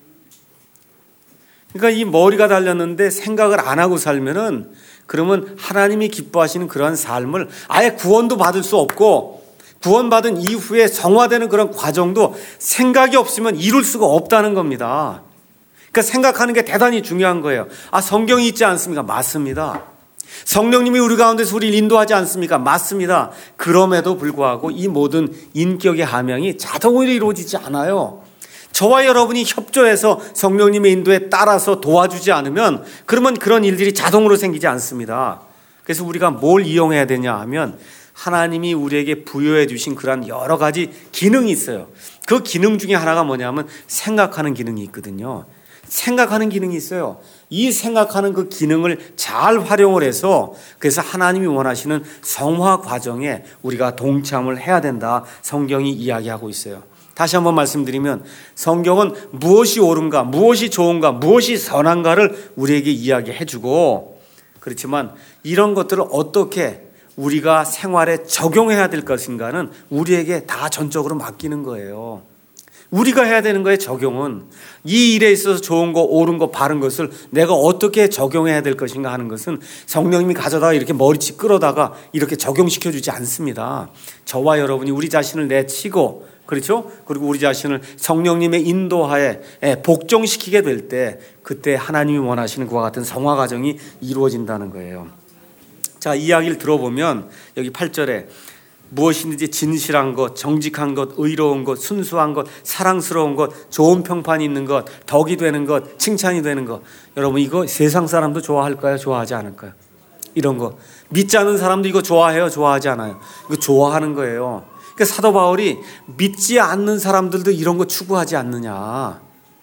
그러니까 이 머리가 달렸는데 생각을 안 하고 살면은 그러면 하나님이 기뻐하시는 그러한 삶을 아예 구원도 받을 수 없고 구원받은 이후에 성화되는 그런 과정도 생각이 없으면 이룰 수가 없다는 겁니다. 그러니까 생각하는 게 대단히 중요한 거예요. 아, 성경이 있지 않습니까? 맞습니다. 성령님이 우리 가운데서 우리를 인도하지 않습니까? 맞습니다. 그럼에도 불구하고 이 모든 인격의 함양이 자동으로 이루어지지 않아요. 저와 여러분이 협조해서 성령님의 인도에 따라서 도와주지 않으면 그러면 그런 일들이 자동으로 생기지 않습니다. 그래서 우리가 뭘 이용해야 되냐 하면 하나님이 우리에게 부여해 주신 그런 여러 가지 기능이 있어요. 그 기능 중에 하나가 뭐냐면 생각하는 기능이 있거든요. 생각하는 기능이 있어요. 이 생각하는 그 기능을 잘 활용을 해서 그래서 하나님이 원하시는 성화 과정에 우리가 동참을 해야 된다. 성경이 이야기하고 있어요. 다시 한번 말씀드리면 성경은 무엇이 옳은가, 무엇이 좋은가, 무엇이 선한가를 우리에게 이야기해 주고 그렇지만 이런 것들을 어떻게 우리가 생활에 적용해야 될 것인가는 우리에게 다 전적으로 맡기는 거예요. 우리가 해야 되는 거예요. 적용은 이 일에 있어서 좋은 거, 옳은 거, 바른 것을 내가 어떻게 적용해야 될 것인가 하는 것은 성령님이 가져다가 이렇게 머리치 끌어다가 이렇게 적용시켜 주지 않습니다. 저와 여러분이 우리 자신을 내치고 그렇죠? 그리고 우리 자신을 성령님의 인도하에 복종시키게 될 때 그때 하나님이 원하시는 그와 같은 성화 과정이 이루어진다는 거예요. 자, 이야기를 들어보면 여기 팔 절에 무엇이든지 진실한 것, 정직한 것, 의로운 것, 순수한 것, 사랑스러운 것, 좋은 평판이 있는 것, 덕이 되는 것, 칭찬이 되는 것. 여러분 이거 세상 사람도 좋아할까요? 좋아하지 않을까요? 이런 거. 믿지 않는 사람도 이거 좋아해요? 좋아하지 않아요? 이거 좋아하는 거예요. 그러니까 사도 바울이 믿지 않는 사람들도 이런 거 추구하지 않느냐.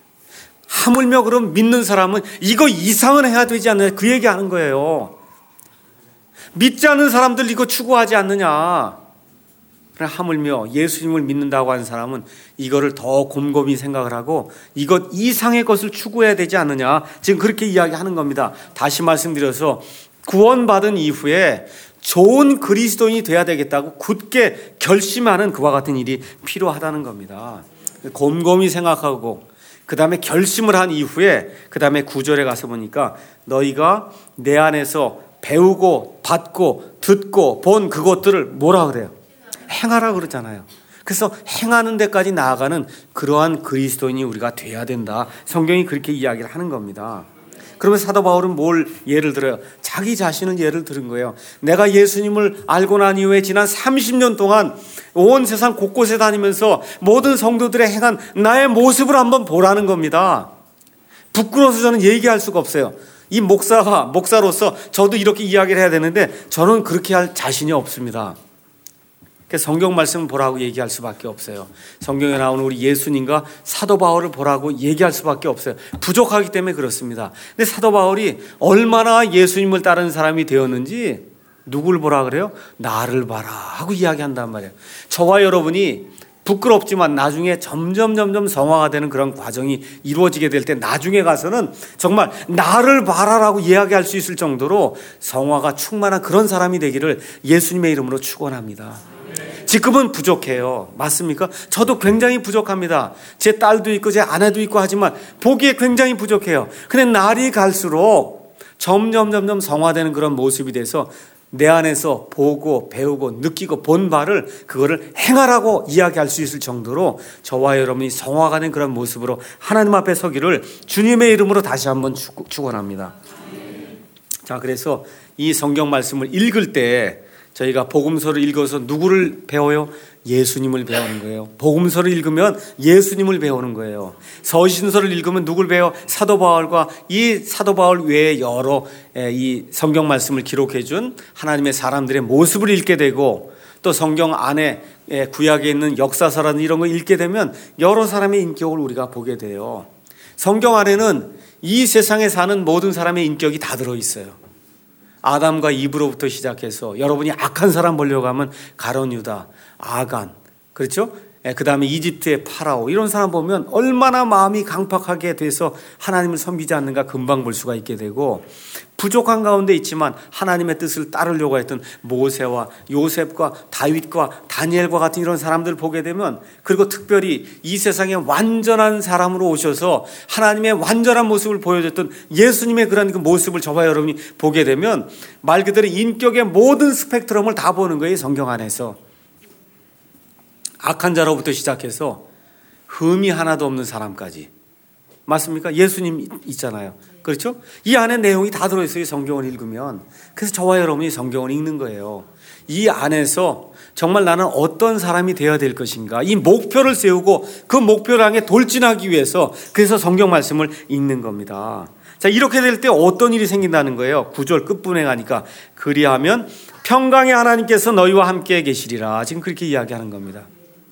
하물며 그럼 믿는 사람은 이거 이상은 해야 되지 않느냐. 그 얘기하는 거예요. 믿지 않는 사람들 이거 추구하지 않느냐. 하물며 예수님을 믿는다고 하는 사람은 이거를 더 곰곰이 생각을 하고 이것 이상의 것을 추구해야 되지 않느냐. 지금 그렇게 이야기하는 겁니다. 다시 말씀드려서 구원받은 이후에 좋은 그리스도인이 돼야 되겠다고 굳게 결심하는 그와 같은 일이 필요하다는 겁니다. 곰곰이 생각하고 그 다음에 결심을 한 이후에 그 다음에 구 절에 가서 보니까 너희가 내 안에서 배우고 받고 듣고 본 그것들을 뭐라 그래요? 행하라 그러잖아요. 그래서 행하는 데까지 나아가는 그러한 그리스도인이 우리가 돼야 된다. 성경이 그렇게 이야기를 하는 겁니다. 그러면 사도 바울은 뭘 예를 들어요? 자기 자신을 예를 들은 거예요. 내가 예수님을 알고 난 이후에 지난 삼십 년 동안 온 세상 곳곳에 다니면서 모든 성도들의 행한 나의 모습을 한번 보라는 겁니다. 부끄러워서 저는 얘기할 수가 없어요. 이 목사가 목사로서 저도 이렇게 이야기를 해야 되는데 저는 그렇게 할 자신이 없습니다. 성경 말씀을 보라고 얘기할 수밖에 없어요. 성경에 나오는 우리 예수님과 사도 바울을 보라고 얘기할 수밖에 없어요. 부족하기 때문에 그렇습니다. 근데 사도 바울이 얼마나 예수님을 따르는 사람이 되었는지 누굴 보라 그래요? 나를 봐라 하고 이야기한단 말이에요. 저와 여러분이 부끄럽지만 나중에 점점 점점 성화가 되는 그런 과정이 이루어지게 될 때 나중에 가서는 정말 나를 봐라라고 이야기할 수 있을 정도로 성화가 충만한 그런 사람이 되기를 예수님의 이름으로 축원합니다. 지금은 부족해요. 맞습니까? 저도 굉장히 부족합니다. 제 딸도 있고 제 아내도 있고 하지만 보기에 굉장히 부족해요. 근데 날이 갈수록 점점 점점 성화되는 그런 모습이 돼서 내 안에서 보고 배우고 느끼고 본 바를 그거를 행하라고 이야기할 수 있을 정도로 저와 여러분이 성화가 된 그런 모습으로 하나님 앞에 서기를 주님의 이름으로 다시 한번 축원합니다. 자, 그래서 이 성경 말씀을 읽을 때 저희가 복음서를 읽어서 누구를 배워요? 예수님을 배우는 거예요. 복음서를 읽으면 예수님을 배우는 거예요. 서신서를 읽으면 누굴 배워? 사도 바울과 이 사도 바울 외에 여러 이 성경 말씀을 기록해 준 하나님의 사람들의 모습을 읽게 되고 또 성경 안에 구약에 있는 역사서라는 이런 거 읽게 되면 여러 사람의 인격을 우리가 보게 돼요. 성경 안에는 이 세상에 사는 모든 사람의 인격이 다 들어있어요. 아담과 이브로부터 시작해서 여러분이 악한 사람 보려고 하면 가룟 유다, 아간, 그렇죠? 그 다음에 이집트의 파라오 이런 사람 보면 얼마나 마음이 강팍하게 돼서 하나님을 섬기지 않는가 금방 볼 수가 있게 되고 부족한 가운데 있지만 하나님의 뜻을 따르려고 했던 모세와 요셉과 다윗과 다니엘과 같은 이런 사람들 보게 되면 그리고 특별히 이 세상에 완전한 사람으로 오셔서 하나님의 완전한 모습을 보여줬던 예수님의 그런 그 모습을 저와 여러분이 보게 되면 말 그대로 인격의 모든 스펙트럼을 다 보는 거예요. 성경 안에서. 악한 자로부터 시작해서 흠이 하나도 없는 사람까지. 맞습니까? 예수님 있잖아요. 그렇죠? 이 안에 내용이 다 들어있어요. 성경을 읽으면. 그래서 저와 여러분이 성경을 읽는 거예요. 이 안에서 정말 나는 어떤 사람이 되어야 될 것인가. 이 목표를 세우고 그 목표를 향해 돌진하기 위해서 그래서 성경 말씀을 읽는 겁니다. 자, 이렇게 될 때 어떤 일이 생긴다는 거예요. 구절 끝부분에 가니까 그리하면 평강의 하나님께서 너희와 함께 계시리라. 지금 그렇게 이야기하는 겁니다.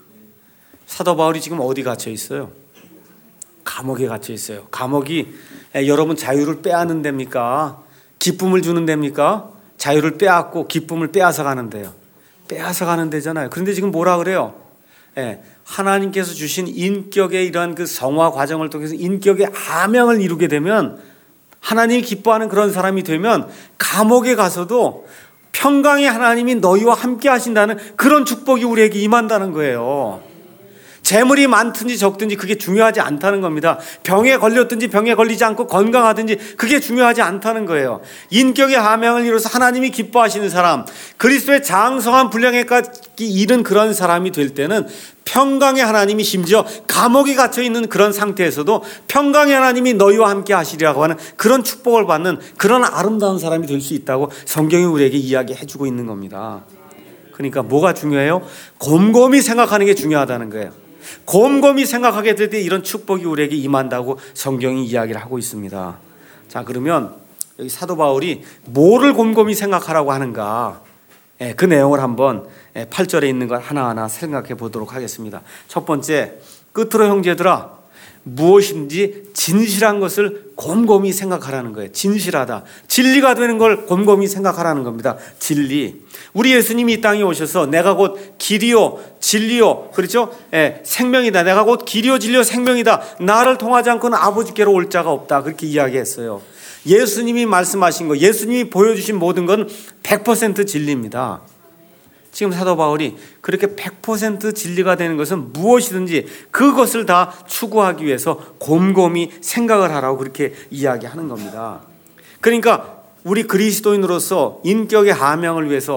사도 바울이 지금 어디 갇혀 있어요? 감옥에 갇혀 있어요. 감옥이 여러분 자유를 빼앗는 데입니까? 기쁨을 주는 데입니까? 자유를 빼앗고 기쁨을 빼앗아 가는 데요. 빼앗아 가는 데잖아요. 그런데 지금 뭐라 그래요? 예, 하나님께서 주신 인격의 이러한 그 성화 과정을 통해서 인격의 하명을 이루게 되면 하나님이 기뻐하는 그런 사람이 되면 감옥에 가서도 평강의 하나님이 너희와 함께 하신다는 그런 축복이 우리에게 임한다는 거예요. 재물이 많든지 적든지 그게 중요하지 않다는 겁니다. 병에 걸렸든지 병에 걸리지 않고 건강하든지 그게 중요하지 않다는 거예요. 인격의 하명을 이뤄서 하나님이 기뻐하시는 사람, 그리스도의 장성한 분량에까지 이른 그런 사람이 될 때는 평강의 하나님이 심지어 감옥에 갇혀 있는 그런 상태에서도 평강의 하나님이 너희와 함께 하시리라고 하는 그런 축복을 받는 그런 아름다운 사람이 될 수 있다고 성경이 우리에게 이야기해 주고 있는 겁니다. 그러니까 뭐가 중요해요? 곰곰이 생각하는 게 중요하다는 거예요. 곰곰이 생각하게 될 때 이런 축복이 우리에게 임한다고 성경이 이야기를 하고 있습니다. 자, 그러면 여기 사도 바울이 뭐를 곰곰이 생각하라고 하는가? 예, 그 내용을 한번 팔 절에 있는 걸 하나하나 생각해 보도록 하겠습니다. 첫 번째, 끝으로 형제들아 무엇인지 진실한 것을 곰곰이 생각하라는 거예요. 진실하다. 진리가 되는 걸 곰곰이 생각하라는 겁니다. 진리. 우리 예수님이 이 땅에 오셔서 내가 곧 길이요 진리요 그렇죠? 예, 생명이다. 내가 곧 길이요 진리요 생명이다. 나를 통하지 않고는 아버지께로 올 자가 없다. 그렇게 이야기했어요. 예수님이 말씀하신 거, 예수님이 보여주신 모든 건 백 퍼센트 진리입니다. 지금 사도 바울이 그렇게 백 퍼센트 진리가 되는 것은 무엇이든지 그것을 다 추구하기 위해서 곰곰이 생각을 하라고 그렇게 이야기하는 겁니다. 그러니까 우리 그리스도인으로서 인격의 하명을 위해서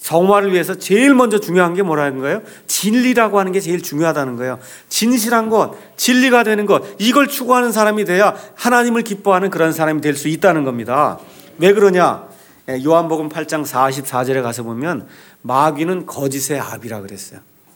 성화를 위해서 제일 먼저 중요한 게 뭐라는 거예요? 진리라고 하는 게 제일 중요하다는 거예요. 진실한 것, 진리가 되는 것, 이걸 추구하는 사람이 돼야 하나님을 기뻐하는 그런 사람이 될 수 있다는 겁니다. 왜 그러냐? 요한복음 팔 장 사십사 절에 가서 보면 마귀는 거짓의 아비라 그랬어요.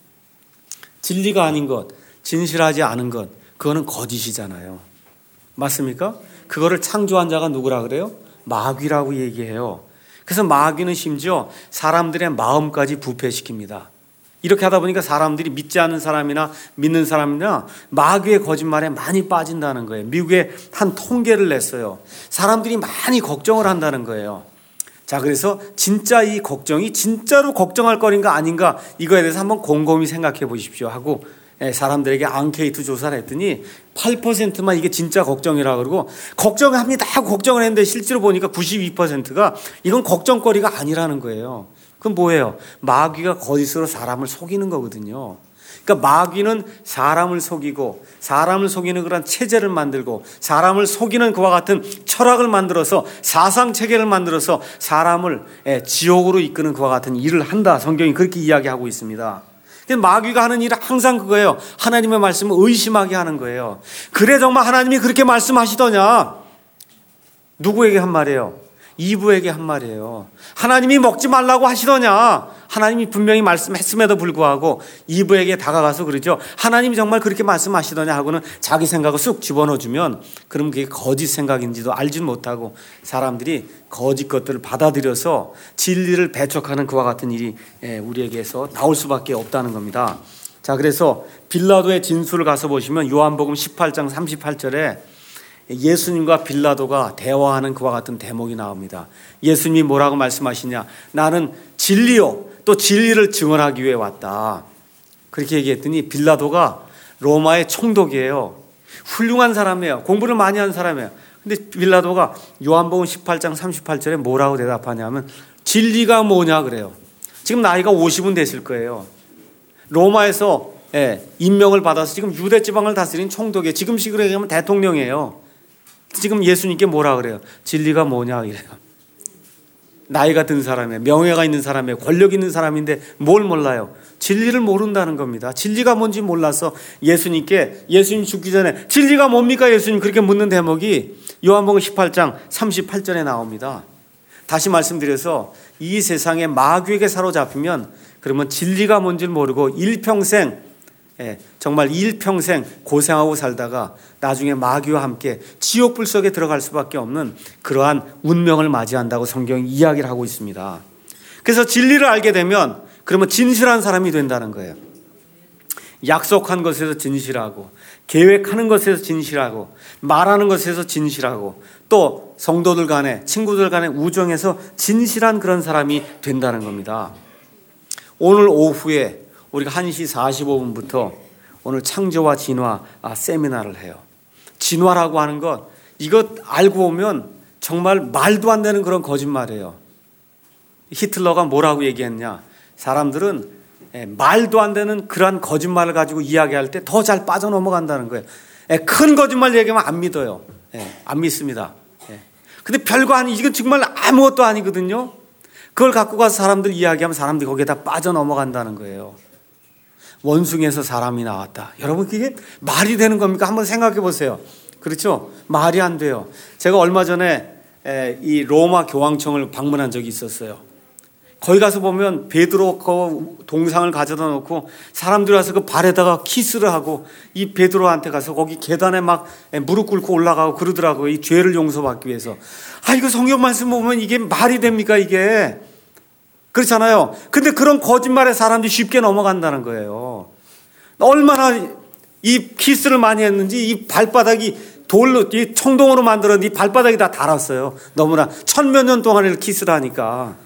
진리가 아닌 것, 진실하지 않은 것, 그거는 거짓이잖아요. 맞습니까? 그거를 창조한 자가 누구라 그래요? 마귀라고 얘기해요. 그래서 마귀는 심지어 사람들의 마음까지 부패시킵니다. 이렇게 하다 보니까 사람들이 믿지 않는 사람이나 믿는 사람이나 마귀의 거짓말에 많이 빠진다는 거예요. 미국에 한 통계를 냈어요. 사람들이 많이 걱정을 한다는 거예요. 자, 그래서 진짜 이 걱정이 진짜로 걱정할 거리인가 아닌가, 이거에 대해서 한번 곰곰이 생각해 보십시오 하고 사람들에게 앙케이트 조사를 했더니 팔 퍼센트만 이게 진짜 걱정이라 그러고 걱정합니다 하고 걱정을 했는데 실제로 보니까 구십이 퍼센트가 이건 걱정거리가 아니라는 거예요. 그럼 뭐예요? 마귀가 거짓으로 사람을 속이는 거거든요. 그러니까 마귀는 사람을 속이고 사람을 속이는 그런 체제를 만들고 사람을 속이는 그와 같은 철학을 만들어서 사상체계를 만들어서 사람을 지옥으로 이끄는 그와 같은 일을 한다. 성경이 그렇게 이야기하고 있습니다. 마귀가 하는 일은 항상 그거예요. 하나님의 말씀을 의심하게 하는 거예요. 그래 정말 하나님이 그렇게 말씀하시더냐? 누구에게 한 말이에요? 이브에게 한 말이에요. 하나님이 먹지 말라고 하시더냐? 하나님이 분명히 말씀했음에도 불구하고 이브에게 다가가서 그러죠. 하나님이 정말 그렇게 말씀하시더냐 하고는 자기 생각을 쑥 집어넣어주면 그럼 그게 거짓 생각인지도 알지 못하고 사람들이 거짓 것들을 받아들여서 진리를 배척하는 그와 같은 일이 우리에게서 나올 수밖에 없다는 겁니다. 자, 그래서 빌라도의 진술을 가서 보시면 요한복음 십팔 장 삼십팔 절에 예수님과 빌라도가 대화하는 그와 같은 대목이 나옵니다. 예수님이 뭐라고 말씀하시냐? 나는 진리요 또 진리를 증언하기 위해 왔다. 그렇게 얘기했더니 빌라도가 로마의 총독이에요. 훌륭한 사람이에요. 공부를 많이 한 사람이에요. 근데 빌라도가 요한복음 십팔 장 삼십팔 절에 뭐라고 대답하냐면 진리가 뭐냐 그래요. 지금 나이가 오십은 됐을 거예요. 로마에서 예, 임명을 받아서 지금 유대 지방을 다스린 총독이에요. 지금식으로 얘기하면 대통령이에요. 지금 예수님께 뭐라 그래요? 진리가 뭐냐 이래요. 나이가 든 사람이에요. 명예가 있는 사람이에요. 권력 있는 사람인데 뭘 몰라요? 진리를 모른다는 겁니다. 진리가 뭔지 몰라서 예수님께 예수님 죽기 전에 진리가 뭡니까 예수님 그렇게 묻는 대목이 요한복음 십팔 장 삼십팔 절에 나옵니다. 다시 말씀드려서 이 세상에 마귀에게 사로잡히면 그러면 진리가 뭔지를 모르고 일평생 예, 정말 일평생 고생하고 살다가 나중에 마귀와 함께 지옥불 속에 들어갈 수밖에 없는 그러한 운명을 맞이한다고 성경이 이야기를 하고 있습니다. 그래서 진리를 알게 되면 그러면 진실한 사람이 된다는 거예요. 약속한 것에서 진실하고 계획하는 것에서 진실하고 말하는 것에서 진실하고 또 성도들 간에 친구들 간에 우정에서 진실한 그런 사람이 된다는 겁니다. 오늘 오후에 우리가 한 시 사십오 분부터 오늘 창조와 진화 세미나를 해요. 진화라고 하는 것, 이것 알고 보면 정말 말도 안 되는 그런 거짓말이에요. 히틀러가 뭐라고 얘기했냐? 사람들은 말도 안 되는 그러한 거짓말을 가지고 이야기할 때 더 잘 빠져넘어간다는 거예요. 큰 거짓말 얘기하면 안 믿어요. 안 믿습니다. 근데 별거 아니, 이건 정말 아무것도 아니거든요. 그걸 갖고 가서 사람들 이야기하면 사람들이 거기에 다 빠져넘어간다는 거예요. 원숭이에서 사람이 나왔다. 여러분 그게 말이 되는 겁니까? 한번 생각해 보세요. 그렇죠? 말이 안 돼요. 제가 얼마 전에 이 로마 교황청을 방문한 적이 있었어요. 거기 가서 보면 베드로 그 동상을 가져다 놓고 사람들이 와서 그 발에다가 키스를 하고 이 베드로한테 가서 거기 계단에 막 무릎 꿇고 올라가고 그러더라고요. 이 죄를 용서받기 위해서. 아, 이거 성경 말씀 보면 이게 말이 됩니까 이게? 그렇잖아요. 근데 그런 거짓말에 사람들이 쉽게 넘어간다는 거예요. 얼마나 이 키스를 많이 했는지 이 발바닥이 돌로, 이 청동으로 만들었는데 이 발바닥이 다 닳았어요. 너무나 천몇 년 동안 키스를 하니까.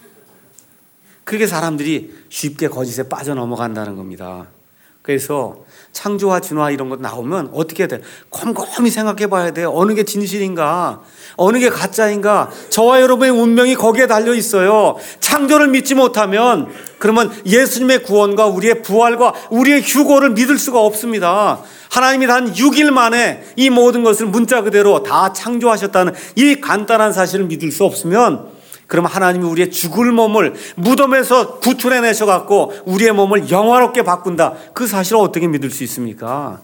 그게 사람들이 쉽게 거짓에 빠져 넘어간다는 겁니다. 그래서 창조와 진화 이런 것 나오면 어떻게 해야 돼요? 곰곰이 생각해 봐야 돼요. 어느 게 진실인가? 어느 게 가짜인가? 저와 여러분의 운명이 거기에 달려 있어요. 창조를 믿지 못하면 그러면 예수님의 구원과 우리의 부활과 우리의 휴고를 믿을 수가 없습니다. 하나님이 단 육 일 만에 이 모든 것을 문자 그대로 다 창조하셨다는 이 간단한 사실을 믿을 수 없으면 그럼 하나님이 우리의 죽을 몸을 무덤에서 구출해내셔 갖고 우리의 몸을 영화롭게 바꾼다. 그 사실을 어떻게 믿을 수 있습니까?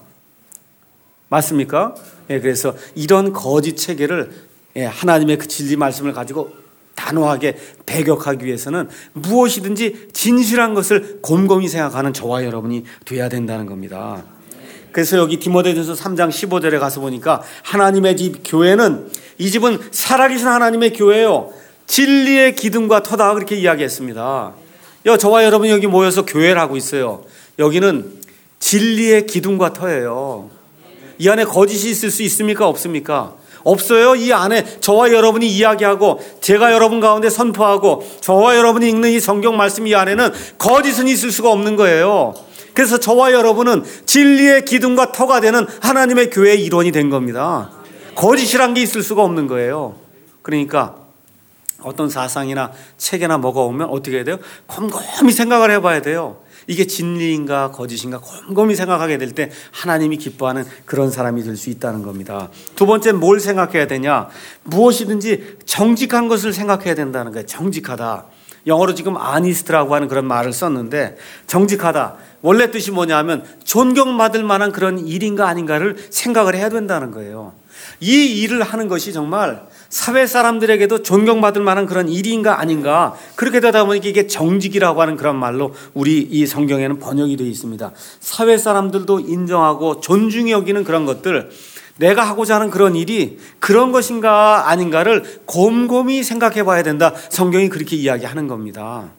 맞습니까? 예, 그래서 이런 거짓 체계를 예, 하나님의 그 진리 말씀을 가지고 단호하게 배격하기 위해서는 무엇이든지 진실한 것을 곰곰이 생각하는 저와 여러분이 돼야 된다는 겁니다. 그래서 여기 디모데전서 삼 장 십오 절에 가서 보니까 하나님의 집 교회는 이 집은 살아계신 하나님의 교회요 진리의 기둥과 터다 그렇게 이야기했습니다. 저와 여러분이 여기 모여서 교회를 하고 있어요. 여기는 진리의 기둥과 터예요. 이 안에 거짓이 있을 수 있습니까? 없습니까? 없어요. 이 안에 저와 여러분이 이야기하고 제가 여러분 가운데 선포하고 저와 여러분이 읽는 이 성경 말씀 이 안에는 거짓은 있을 수가 없는 거예요. 그래서 저와 여러분은 진리의 기둥과 터가 되는 하나님의 교회의 일원이 된 겁니다. 거짓이란 게 있을 수가 없는 거예요. 그러니까 어떤 사상이나 책이나 뭐가 오면 어떻게 해야 돼요? 곰곰이 생각을 해봐야 돼요. 이게 진리인가 거짓인가 곰곰이 생각하게 될 때 하나님이 기뻐하는 그런 사람이 될 수 있다는 겁니다. 두 번째 뭘 생각해야 되냐? 무엇이든지 정직한 것을 생각해야 된다는 거예요. 정직하다. 영어로 지금 아니스트라고 하는 그런 말을 썼는데 정직하다. 원래 뜻이 뭐냐면 존경받을 만한 그런 일인가 아닌가를 생각을 해야 된다는 거예요. 이 일을 하는 것이 정말 사회 사람들에게도 존경받을 만한 그런 일인가 아닌가 그렇게 되다 보니까 이게 정직이라고 하는 그런 말로 우리 이 성경에는 번역이 되어 있습니다. 사회 사람들도 인정하고 존중히 여기는 그런 것들 내가 하고자 하는 그런 일이 그런 것인가 아닌가를 곰곰이 생각해 봐야 된다. 성경이 그렇게 이야기하는 겁니다.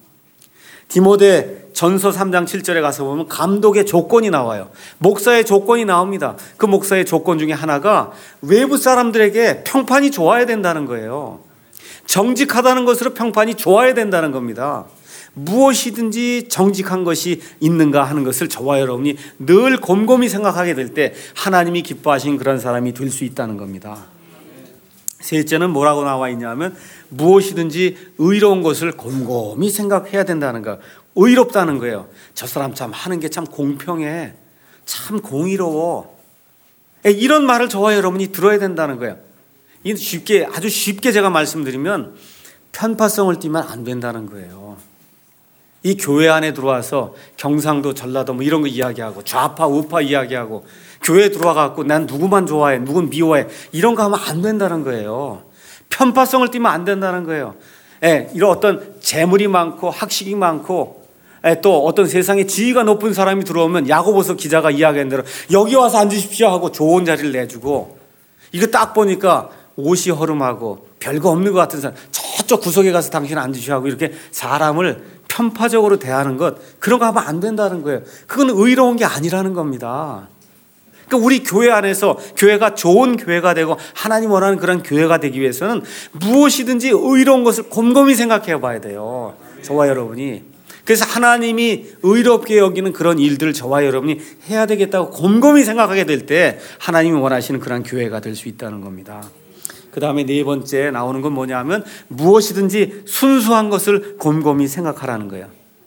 디모데 전서 삼 장 칠 절에 가서 보면 감독의 조건이 나와요. 목사의 조건이 나옵니다. 그 목사의 조건 중에 하나가 외부 사람들에게 평판이 좋아야 된다는 거예요. 정직하다는 것으로 평판이 좋아야 된다는 겁니다. 무엇이든지 정직한 것이 있는가 하는 것을 저와 여러분이 늘 곰곰이 생각하게 될 때 하나님이 기뻐하신 그런 사람이 될 수 있다는 겁니다. 셋째는 뭐라고 나와 있냐면 무엇이든지 의로운 것을 곰곰이 생각해야 된다는 거. 의롭다는 거예요. 저 사람 참 하는 게 참 공평해. 참 공의로워. 이런 말을 저와 여러분이 들어야 된다는 거예요. 이 쉽게 아주 쉽게 제가 말씀드리면 편파성을 띠면 안 된다는 거예요. 이 교회 안에 들어와서 경상도 전라도 뭐 이런 거 이야기하고 좌파 우파 이야기하고 교회에 들어와 갖고 난 누구만 좋아해 누군 미워해 이런 거 하면 안 된다는 거예요. 편파성을 띠면 안 된다는 거예요. 예, 이런 어떤 재물이 많고 학식이 많고 예, 또 어떤 세상에 지위가 높은 사람이 들어오면 야고보서 기자가 이야기한 대로 여기 와서 앉으십시오 하고 좋은 자리를 내주고 이거 딱 보니까 옷이 허름하고 별거 없는 것 같은 사람 저쪽 구석에 가서 당신 앉으시오 하고 이렇게 사람을 편파적으로 대하는 것 그런 거 하면 안 된다는 거예요. 그건 의로운 게 아니라는 겁니다. 그러니까 우리 교회 안에서 교회가 좋은 교회가 되고 하나님 원하는 그런 교회가 되기 위해서는 무엇이든지 의로운 것을 곰곰이 생각해 봐야 돼요. 저와 여러분이. 그래서 하나님이 의롭게 여기는 그런 일들을 저와 여러분이 해야 되겠다고 곰곰이 생각하게 될 때 하나님이 원하시는 그런 교회가 될 수 있다는 겁니다. 그 다음에 네 번째 나오는 건 뭐냐면 무엇이든지 순수한 것을 곰곰이 생각하라는 거예요.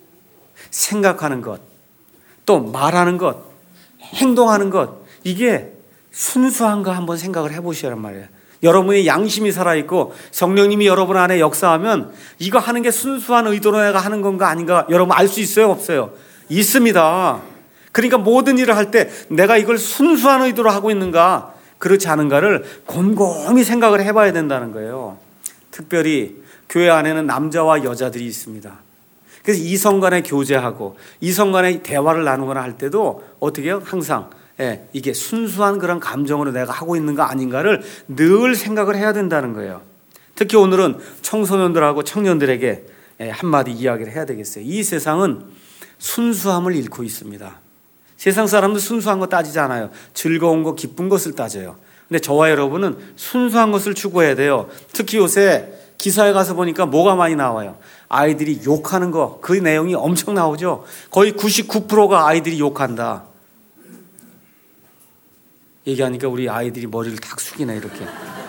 생각하는 것, 또 말하는 것, 행동하는 것 이게 순수한가 한번 생각을 해보시란 말이에요. 여러분의 양심이 살아있고 성령님이 여러분 안에 역사하면 이거 하는 게 순수한 의도로 내가 하는 건가 아닌가 여러분 알 수 있어요? 없어요? 있습니다. 그러니까 모든 일을 할 때 내가 이걸 순수한 의도로 하고 있는가 그렇지 않은가를 곰곰이 생각을 해봐야 된다는 거예요. 특별히 교회 안에는 남자와 여자들이 있습니다. 그래서 이성 간에 교제하고 이성 간에 대화를 나누거나 할 때도 어떻게 해요? 항상 예, 이게 순수한 그런 감정으로 내가 하고 있는가 아닌가를 늘 생각을 해야 된다는 거예요. 특히 오늘은 청소년들하고 청년들에게 예, 한마디 이야기를 해야 되겠어요. 이 세상은 순수함을 잃고 있습니다. 세상 사람들 순수한 거 따지지 않아요. 즐거운 거 기쁜 것을 따져요. 근데 저와 여러분은 순수한 것을 추구해야 돼요. 특히 요새 기사에 가서 보니까 뭐가 많이 나와요. 아이들이 욕하는 거 그 내용이 엄청 나오죠. 거의 구십구 퍼센트가 아이들이 욕한다. 얘기하니까 우리 아이들이 머리를 탁 숙이네 이렇게.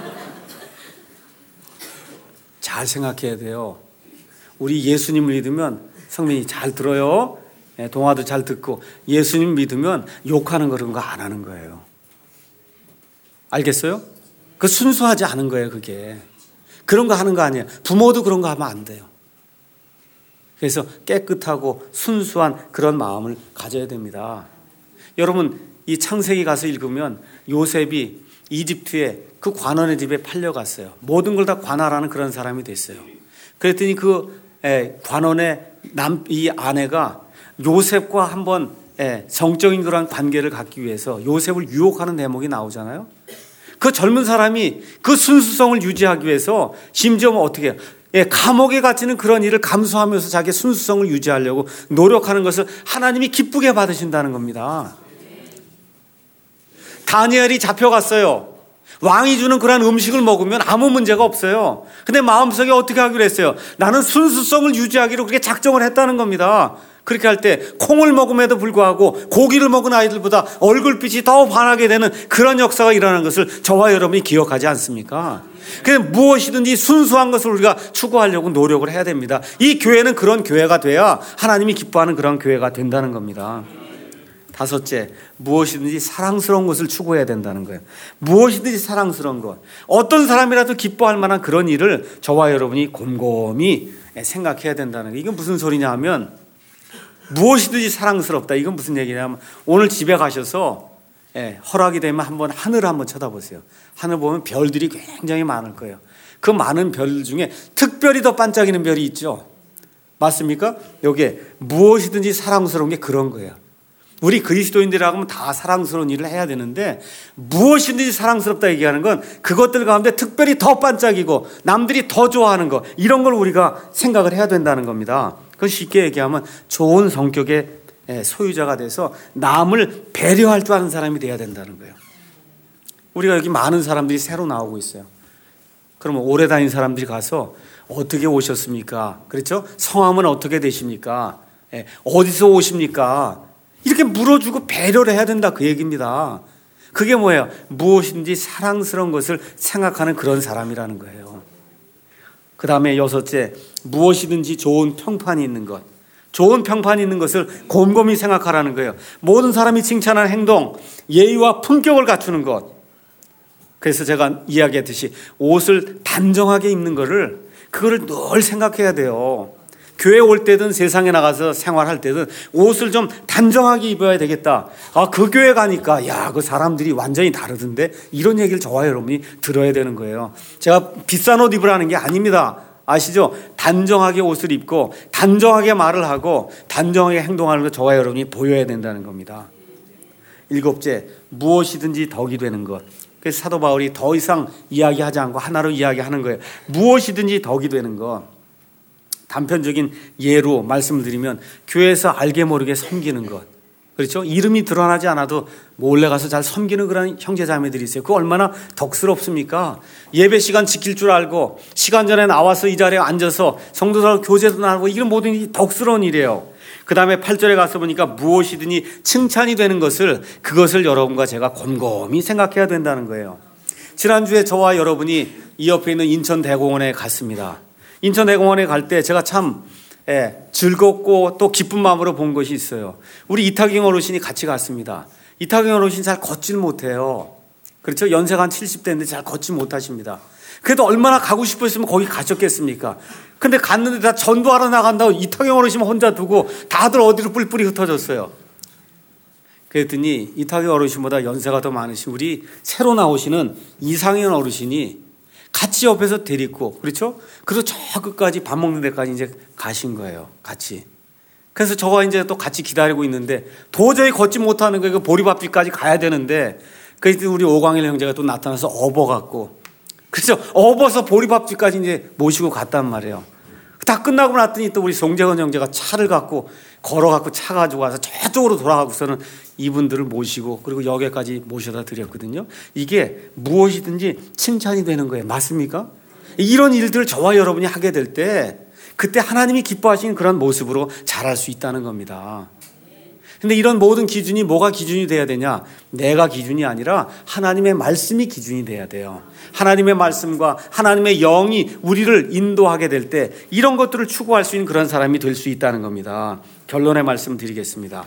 잘 생각해야 돼요. 우리 예수님을 믿으면 성민이 잘 들어요. 동화도 잘 듣고 예수님 믿으면 욕하는 그런 거 안 하는 거예요. 알겠어요? 그 순수하지 않은 거예요 그게. 그런 거 하는 거 아니에요. 부모도 그런 거 하면 안 돼요. 그래서 깨끗하고 순수한 그런 마음을 가져야 됩니다. 여러분, 이 창세기 가서 읽으면 요셉이 이집트에 그 관원의 집에 팔려갔어요. 모든 걸 다 관할하는 그런 사람이 됐어요. 그랬더니 그 관원의 남, 이 아내가 요셉과 한번 성적인 그런 관계를 갖기 위해서 요셉을 유혹하는 대목이 나오잖아요. 그 젊은 사람이 그 순수성을 유지하기 위해서 심지어 뭐 어떻게 해요? 예, 감옥에 갇히는 그런 일을 감수하면서 자기의 순수성을 유지하려고 노력하는 것을 하나님이 기쁘게 받으신다는 겁니다. 다니엘이 잡혀갔어요. 왕이 주는 그런 음식을 먹으면 아무 문제가 없어요. 근데 마음속에 어떻게 하기로 했어요? 나는 순수성을 유지하기로 그렇게 작정을 했다는 겁니다. 그렇게 할 때 콩을 먹음에도 불구하고 고기를 먹은 아이들보다 얼굴빛이 더 환하게 되는 그런 역사가 일어나는 것을 저와 여러분이 기억하지 않습니까? 그래서 무엇이든지 순수한 것을 우리가 추구하려고 노력을 해야 됩니다. 이 교회는 그런 교회가 돼야 하나님이 기뻐하는 그런 교회가 된다는 겁니다. 다섯째, 무엇이든지 사랑스러운 것을 추구해야 된다는 거예요. 무엇이든지 사랑스러운 것. 어떤 사람이라도 기뻐할 만한 그런 일을 저와 여러분이 곰곰이 생각해야 된다는 거예요. 이건 무슨 소리냐 하면 무엇이든지 사랑스럽다. 이건 무슨 얘기냐면 오늘 집에 가셔서 예, 허락이 되면 한번 하늘을 한번 쳐다보세요. 하늘 보면 별들이 굉장히 많을 거예요. 그 많은 별 중에 특별히 더 반짝이는 별이 있죠. 맞습니까? 여기에 무엇이든지 사랑스러운 게 그런 거예요. 우리 그리스도인들이라고 하면 다 사랑스러운 일을 해야 되는데 무엇이든지 사랑스럽다 얘기하는 건 그것들 가운데 특별히 더 반짝이고 남들이 더 좋아하는 거, 이런 걸 우리가 생각을 해야 된다는 겁니다. 그건 쉽게 얘기하면 좋은 성격의 소유자가 돼서 남을 배려할 줄 아는 사람이 돼야 된다는 거예요. 우리가 여기 많은 사람들이 새로 나오고 있어요. 그러면 오래 다닌 사람들이 가서 어떻게 오셨습니까? 그렇죠? 성함은 어떻게 되십니까? 어디서 오십니까? 이렇게 물어주고 배려를 해야 된다, 그 얘기입니다. 그게 뭐예요? 무엇인지 사랑스러운 것을 생각하는 그런 사람이라는 거예요. 그 다음에 여섯째, 무엇이든지 좋은 평판이 있는 것. 좋은 평판이 있는 것을 곰곰이 생각하라는 거예요. 모든 사람이 칭찬하는 행동, 예의와 품격을 갖추는 것. 그래서 제가 이야기했듯이 옷을 단정하게 입는 거를, 그거를 늘 생각해야 돼요. 교회 올 때든 세상에 나가서 생활할 때든 옷을 좀 단정하게 입어야 되겠다. 아, 그 교회 가니까 야, 그 사람들이 완전히 다르던데, 이런 얘기를 저와 여러분이 들어야 되는 거예요. 제가 비싼 옷 입으라는 게 아닙니다. 아시죠? 단정하게 옷을 입고 단정하게 말을 하고 단정하게 행동하는 거 저와 여러분이 보여야 된다는 겁니다. 일곱째, 무엇이든지 덕이 되는 것. 그래서 사도 바울이 더 이상 이야기하지 않고 하나로 이야기하는 거예요. 무엇이든지 덕이 되는 것. 단편적인 예로 말씀을 드리면 교회에서 알게 모르게 섬기는 것. 그렇죠? 이름이 드러나지 않아도 몰래 가서 잘 섬기는 그런 형제자매들이 있어요. 그거 얼마나 덕스럽습니까? 예배 시간 지킬 줄 알고 시간 전에 나와서 이 자리에 앉아서 성도들하고 교제도 나누고, 이런 모든 일이 덕스러운 일이에요. 그 다음에 팔 절에 가서 보니까 무엇이든지 칭찬이 되는 것을, 그것을 여러분과 제가 곰곰이 생각해야 된다는 거예요. 지난주에 저와 여러분이 이 옆에 있는 인천대공원에 갔습니다. 인천대공원에 갈 때 제가 참 예, 즐겁고 또 기쁜 마음으로 본 것이 있어요. 우리 이탁영 어르신이 같이 갔습니다. 이탁영 어르신 잘 걷질 못해요. 그렇죠? 연세가 한 칠십 대인데 잘 걷지 못하십니다. 그래도 얼마나 가고 싶었으면 거기 가셨겠습니까? 근데 갔는데 다 전도하러 나간다고 이탁영 어르신 혼자 두고 다들 어디로 뿔뿔이 흩어졌어요. 그랬더니 이탁영 어르신보다 연세가 더 많으신 우리 새로 나오시는 이상현 어르신이 같이 옆에서 데리고, 그렇죠? 그래서 저 끝까지 밥 먹는 데까지 이제 가신 거예요. 같이. 그래서 저와 이제 또 같이 기다리고 있는데 도저히 걷지 못하는 거예요. 보리밥집까지 가야 되는데, 그래서 우리 오광일 형제가 또 나타나서 업어갖고, 그렇죠? 업어서 보리밥집까지 이제 모시고 갔단 말이에요. 다 끝나고 났더니 또 우리 송재건 형제가 차를 갖고 걸어갖고 차 가지고 와서 저쪽으로 돌아가고서는 이분들을 모시고, 그리고 여기까지 모셔다 드렸거든요. 이게 무엇이든지 칭찬이 되는 거예요. 맞습니까? 이런 일들을 저와 여러분이 하게 될 때 그때 하나님이 기뻐하시는 그런 모습으로 자랄 수 있다는 겁니다. 근데 이런 모든 기준이 뭐가 기준이 돼야 되냐? 내가 기준이 아니라 하나님의 말씀이 기준이 돼야 돼요. 하나님의 말씀과 하나님의 영이 우리를 인도하게 될 때 이런 것들을 추구할 수 있는 그런 사람이 될 수 있다는 겁니다. 결론의 말씀 드리겠습니다.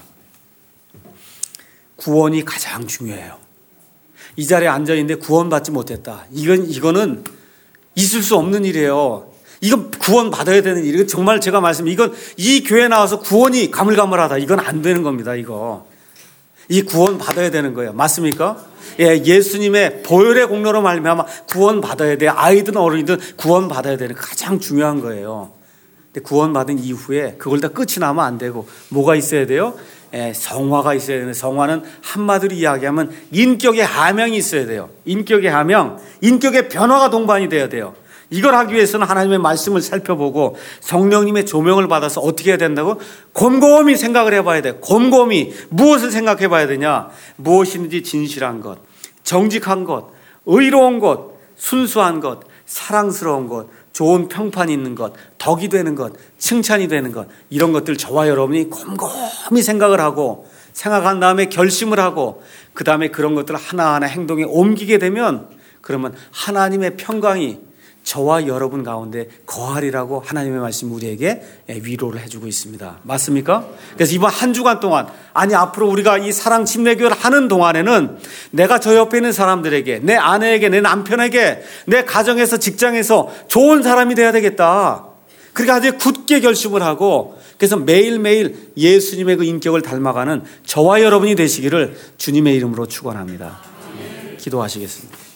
구원이 가장 중요해요. 이 자리에 앉아있는데 구원받지 못했다. 이건, 이거는 있을 수 없는 일이에요. 이건 구원 받아야 되는 일이에요. 정말 제가 말씀, 이건 이 교회 나와서 구원이 가물가물하다. 이건 안 되는 겁니다. 이거. 이 구원 받아야 되는 거예요. 맞습니까? 예, 예수님의 보혈의 공로로 말미암아 구원 받아야 돼. 아이든 어른이든 구원 받아야 되는 가장 중요한 거예요. 근데 구원 받은 이후에 그걸 다 끝이 나면 안 되고 뭐가 있어야 돼요? 예, 성화가 있어야 되는데, 성화는 한마디로 이야기하면 인격의 함양이 있어야 돼요. 인격의 함양, 인격의 변화가 동반이 돼야 돼요. 이걸 하기 위해서는 하나님의 말씀을 살펴보고 성령님의 조명을 받아서 어떻게 해야 된다고? 곰곰이 생각을 해봐야 돼. 곰곰이 무엇을 생각해 봐야 되냐? 무엇이든지 진실한 것, 정직한 것, 의로운 것, 순수한 것, 사랑스러운 것, 좋은 평판이 있는 것, 덕이 되는 것, 칭찬이 되는 것, 이런 것들 저와 여러분이 곰곰이 생각을 하고 생각한 다음에 결심을 하고 그 다음에 그런 것들을 하나하나 행동에 옮기게 되면, 그러면 하나님의 평강이 저와 여러분 가운데 거하리라고 하나님의 말씀 우리에게 위로를 해주고 있습니다. 맞습니까? 그래서 이번 한 주간 동안, 아니 앞으로 우리가 이 사랑 침례교회를 하는 동안에는 내가 저 옆에 있는 사람들에게, 내 아내에게, 내 남편에게, 내 가정에서, 직장에서 좋은 사람이 돼야 되겠다. 그러니까 아주 굳게 결심을 하고, 그래서 매일매일 예수님의 그 인격을 닮아가는 저와 여러분이 되시기를 주님의 이름으로 축원합니다. 기도하시겠습니다.